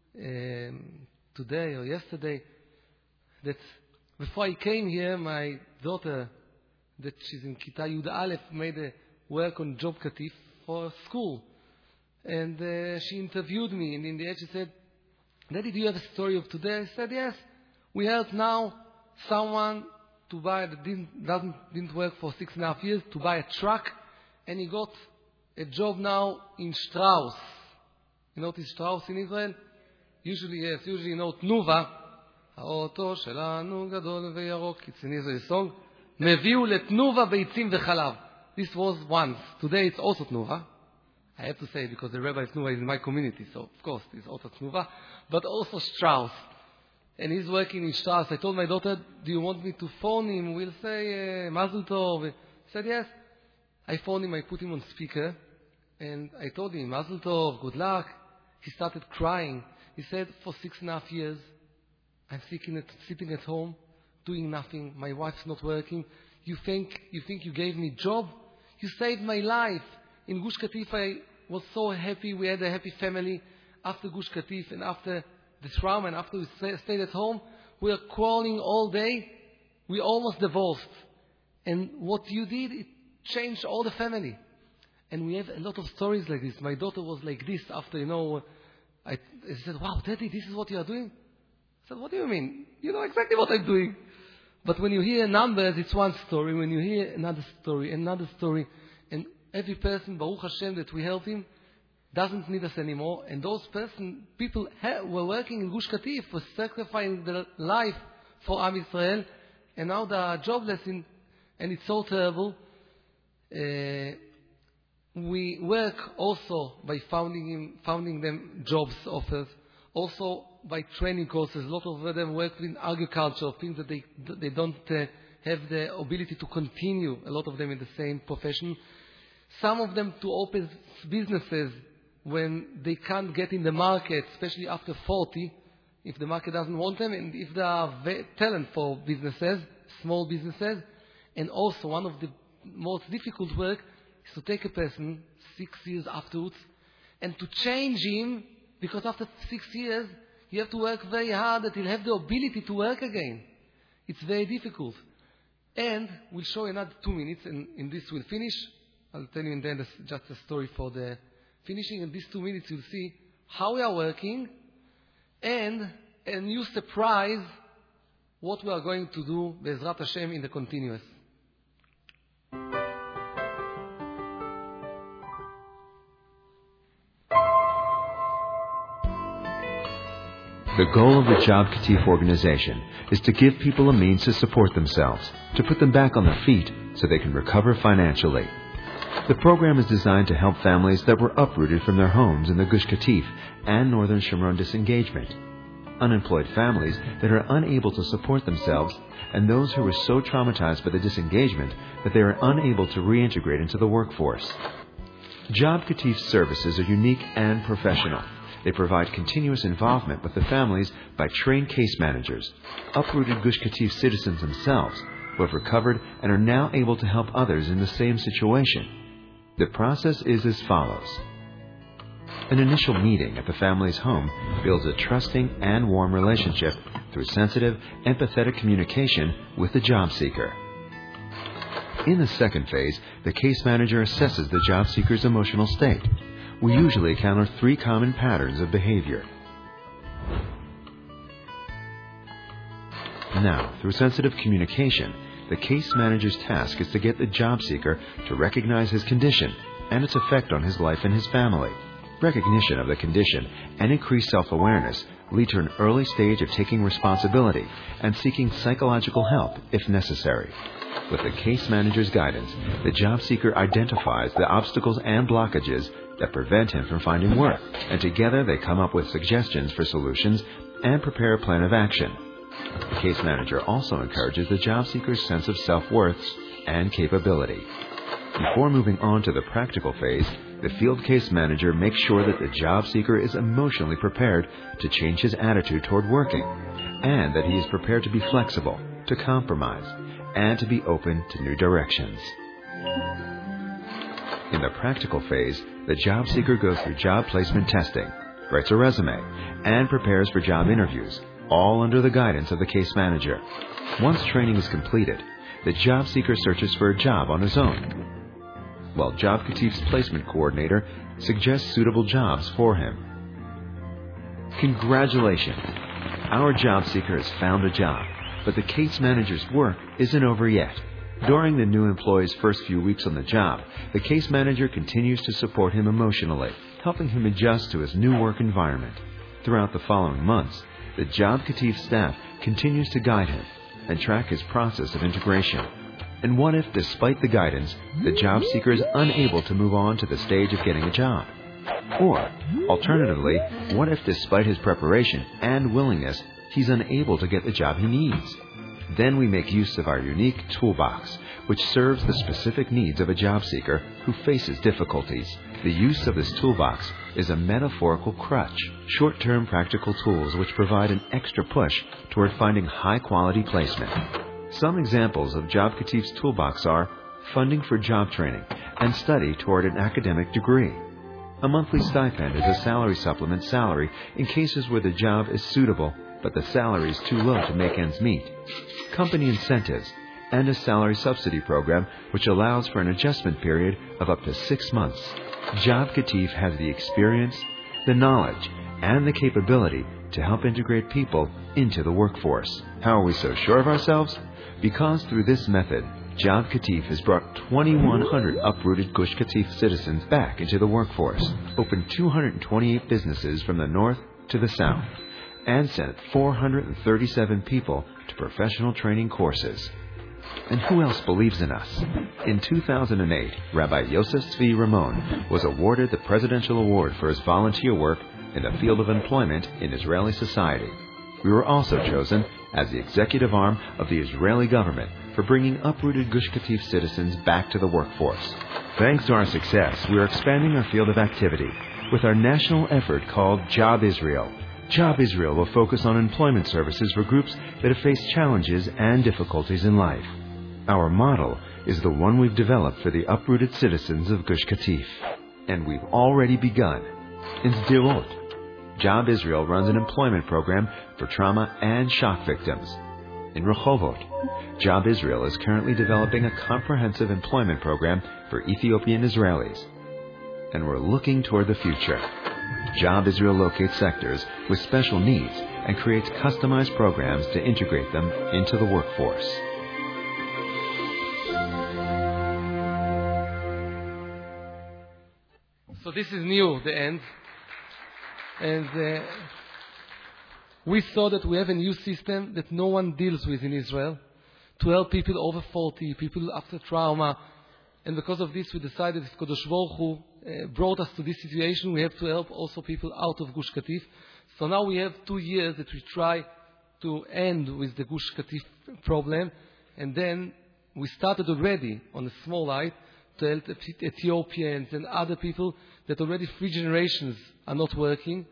um, today or yesterday that before I came here, my daughter, that she's in Kita Yud Aleph, made a work on Job Katif for school. And uh, she interviewed me, and in the end she said, Daddy, do you have a story of today? I said, yes. We help now someone to buy, that didn't, doesn't, didn't work for six and a half years, to buy a truck, and he got a job now in Strauss. You know what is Strauss in Israel? Usually, yes, usually you know Tnuva. האוטו שלנו גדול וירוק. It's an Israeli song. מביאו לתנובה ביצים וחלב. This was once. Today it's also Tnuva. I have to say, because the Rabbi Tnuva is in my community, so of course it's also Tnuva, but also Strauss. And he's working in Strauss. I told my daughter, do you want me to phone him? We'll say, uh, Mazel Tov. He said, yes. I phoned him, I put him on speaker, and I told him, Mazel Tov, good luck. He started crying. He said, for six and a half years, I'm sitting at, sitting at home, doing nothing. My wife's not working. You think, you think you gave me a job? You saved my life. In Gush Katif, I was so happy. We had a happy family. After Gush Katif and after the trauma and after we stayed at home, we were quarreling all day. We almost divorced. And what you did, it changed all the family. And we have a lot of stories like this. My daughter was like this after, you know, I, I said, wow, Daddy, this is what you are doing? I said, what do you mean? You know exactly what I'm doing. But when you hear numbers, it's one story. When you hear another story, another story, and every person, Baruch Hashem, that we help him, doesn't need us anymore. And those person, people ha- were working in Gush Katif, were sacrificing their life for Am Yisrael, and now they are jobless, in, and it's so terrible. Uh, we work also by founding, him, founding them jobs offers. Also by training courses. A lot of them work in agriculture, things that they, they don't uh, have the ability to continue, a lot of them in the same profession. Some of them to open businesses when they can't get in the market, especially after forty, if the market doesn't want them, and if there are talent for businesses, small businesses. And also one of the most difficult work is to take a person six years afterwards and to change him, because after six years you have to work very hard that he'll have the ability to work again. It's very difficult. And we'll show another two minutes, and in this we'll finish. I'll tell you in the end just a story for the finishing. In these two minutes you'll see how we are working and a new surprise, what we are going to do, Be'ezrat Hashem, in the continuous. The goal of the Job Katif organization is to give people a means to support themselves, to put them back on their feet so they can recover financially. The program is designed to help families that were uprooted from their homes in the Gush Katif and Northern Shomron disengagement, unemployed families that are unable to support themselves, and those who were so traumatized by the disengagement that they are unable to reintegrate into the workforce. Job Katif's services are unique and professional. They provide continuous involvement with the families by trained case managers, uprooted Gush Katif citizens themselves who have recovered and are now able to help others in the same situation. The process is as follows. An initial meeting at the family's home builds a trusting and warm relationship through sensitive, empathetic communication with the job seeker. In the second phase, the case manager assesses the job seeker's emotional state. We usually encounter three common patterns of behavior. Now, through sensitive communication, the case manager's task is to get the job seeker to recognize his condition and its effect on his life and his family. Recognition of the condition and increased self-awareness lead to an early stage of taking responsibility and seeking psychological help if necessary. With the case manager's guidance, the job seeker identifies the obstacles and blockages that prevent him from finding work, and together they come up with suggestions for solutions and prepare a plan of action. The case manager also encourages the job seeker's sense of self-worth and capability. Before moving on to the practical phase, the field case manager makes sure that the job seeker is emotionally prepared to change his attitude toward working, and that he is prepared to be flexible, to compromise, and to be open to new directions. In the practical phase, the job seeker goes through job placement testing, writes a resume, and prepares for job interviews, all under the guidance of the case manager. Once training is completed, the job seeker searches for a job on his own, while Job Katif's placement coordinator suggests suitable jobs for him. Congratulations! Our job seeker has found a job, but the case manager's work isn't over yet. During the new employee's first few weeks on the job, the case manager continues to support him emotionally, helping him adjust to his new work environment. Throughout the following months, the Job Katif staff continues to guide him and track his process of integration. And what if, despite the guidance, the job seeker is unable to move on to the stage of getting a job? Or, alternatively, what if, despite his preparation and willingness, he's unable to get the job he needs? Then we make use of our unique toolbox, which serves the specific needs of a job seeker who faces difficulties. The use of this toolbox is a metaphorical crutch, short-term practical tools which provide an extra push toward finding high-quality placement. Some examples of Job Katif's toolbox are funding for job training and study toward an academic degree. A monthly stipend is a salary supplement salary in cases where the job is suitable but the salary is too low to make ends meet. Company incentives, and a salary subsidy program which allows for an adjustment period of up to six months. Job Katif has the experience, the knowledge, and the capability to help integrate people into the workforce. How are we so sure of ourselves? Because through this method, Job Katif has brought twenty-one hundred uprooted Gush Katif citizens back into the workforce, opened two hundred twenty-eight businesses from the north to the south, and sent four hundred thirty-seven people to professional training courses. And who else believes in us? In two thousand eight, Rabbi Yosef Tzvi Ramon was awarded the Presidential Award for his volunteer work in the field of employment in Israeli society. We were also chosen as the executive arm of the Israeli government for bringing uprooted Gush Katif citizens back to the workforce. Thanks to our success, we are expanding our field of activity with our national effort called Job Israel. Job Israel will focus on employment services for groups that have faced challenges and difficulties in life. Our model is the one we've developed for the uprooted citizens of Gush Katif. And we've already begun. In Sderot, Job Israel runs an employment program for trauma and shock victims. In Rehovot, Job Israel is currently developing a comprehensive employment program for Ethiopian Israelis. And we're looking toward the future. Job Israel locates sectors with special needs and creates customized programs to integrate them into the workforce. So this is new, the end. And uh, we saw that we have a new system that no one deals with in Israel to help people over forty, people after trauma. And because of this, we decided if Kodesh Baruch Hu uh, brought us to this situation, we have to help also people out of Gush Katif. So now we have two years that we try to end with the Gush Katif problem. And then we started already on a small light to help Ethiopians and other people that already three generations are not working.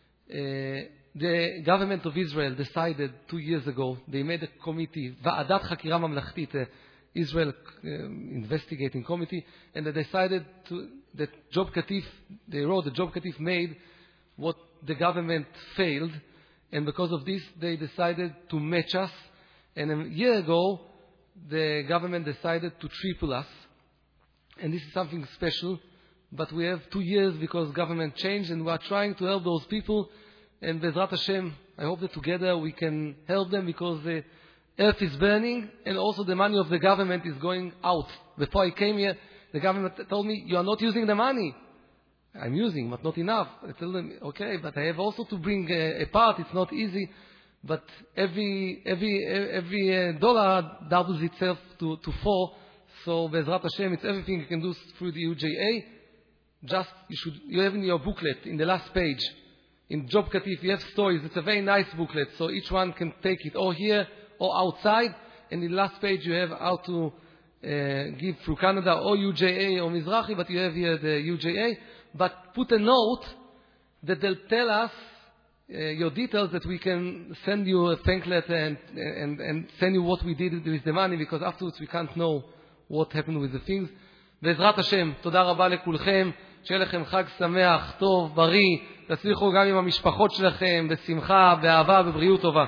Uh, the government of Israel decided two years ago, they made a committee, Va'adat Hakira Mamlachtit, uh, Israel um, investigating committee, and they decided to, that Job Katif, they wrote that Job Katif made what the government failed, and because of this they decided to match us, and a year ago the government decided to triple us, and this is something special, but we have two years because government changed, and we are trying to help those people, and Bezrat Hashem, I hope that together we can help them because the earth is burning, and also the money of the government is going out. Before I came here, the government told me, you are not using the money. I'm using, but not enough. I tell them, okay, but I have also to bring a, a part. It's not easy, but every every every uh, dollar doubles itself to, to four. So Bezrat Hashem, it's everything you can do through the U J A. Just, you should, you have in your booklet, in the last page, in Job Katif, you have stories. It's a very nice booklet, so each one can take it, or here, or outside. And in the last page, you have how to uh, give through Canada, or U J A, or Mizrahi, but you have here the U J A. But put a note that they'll tell us uh, your details, that we can send you a thank letter and, and, and send you what we did with the money, because afterwards we can't know what happened with the things. בעזרת השם, תודה רבה לכולכם, שיהיה לכם חג שמח, טוב, בריא, תצליחו גם עם המשפחות שלכם, בשמחה, באהבה, בבריאות טובה.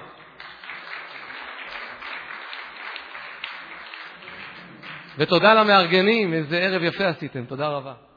ותודה למארגנים, איזה ערב יפה עשיתם, תודה רבה.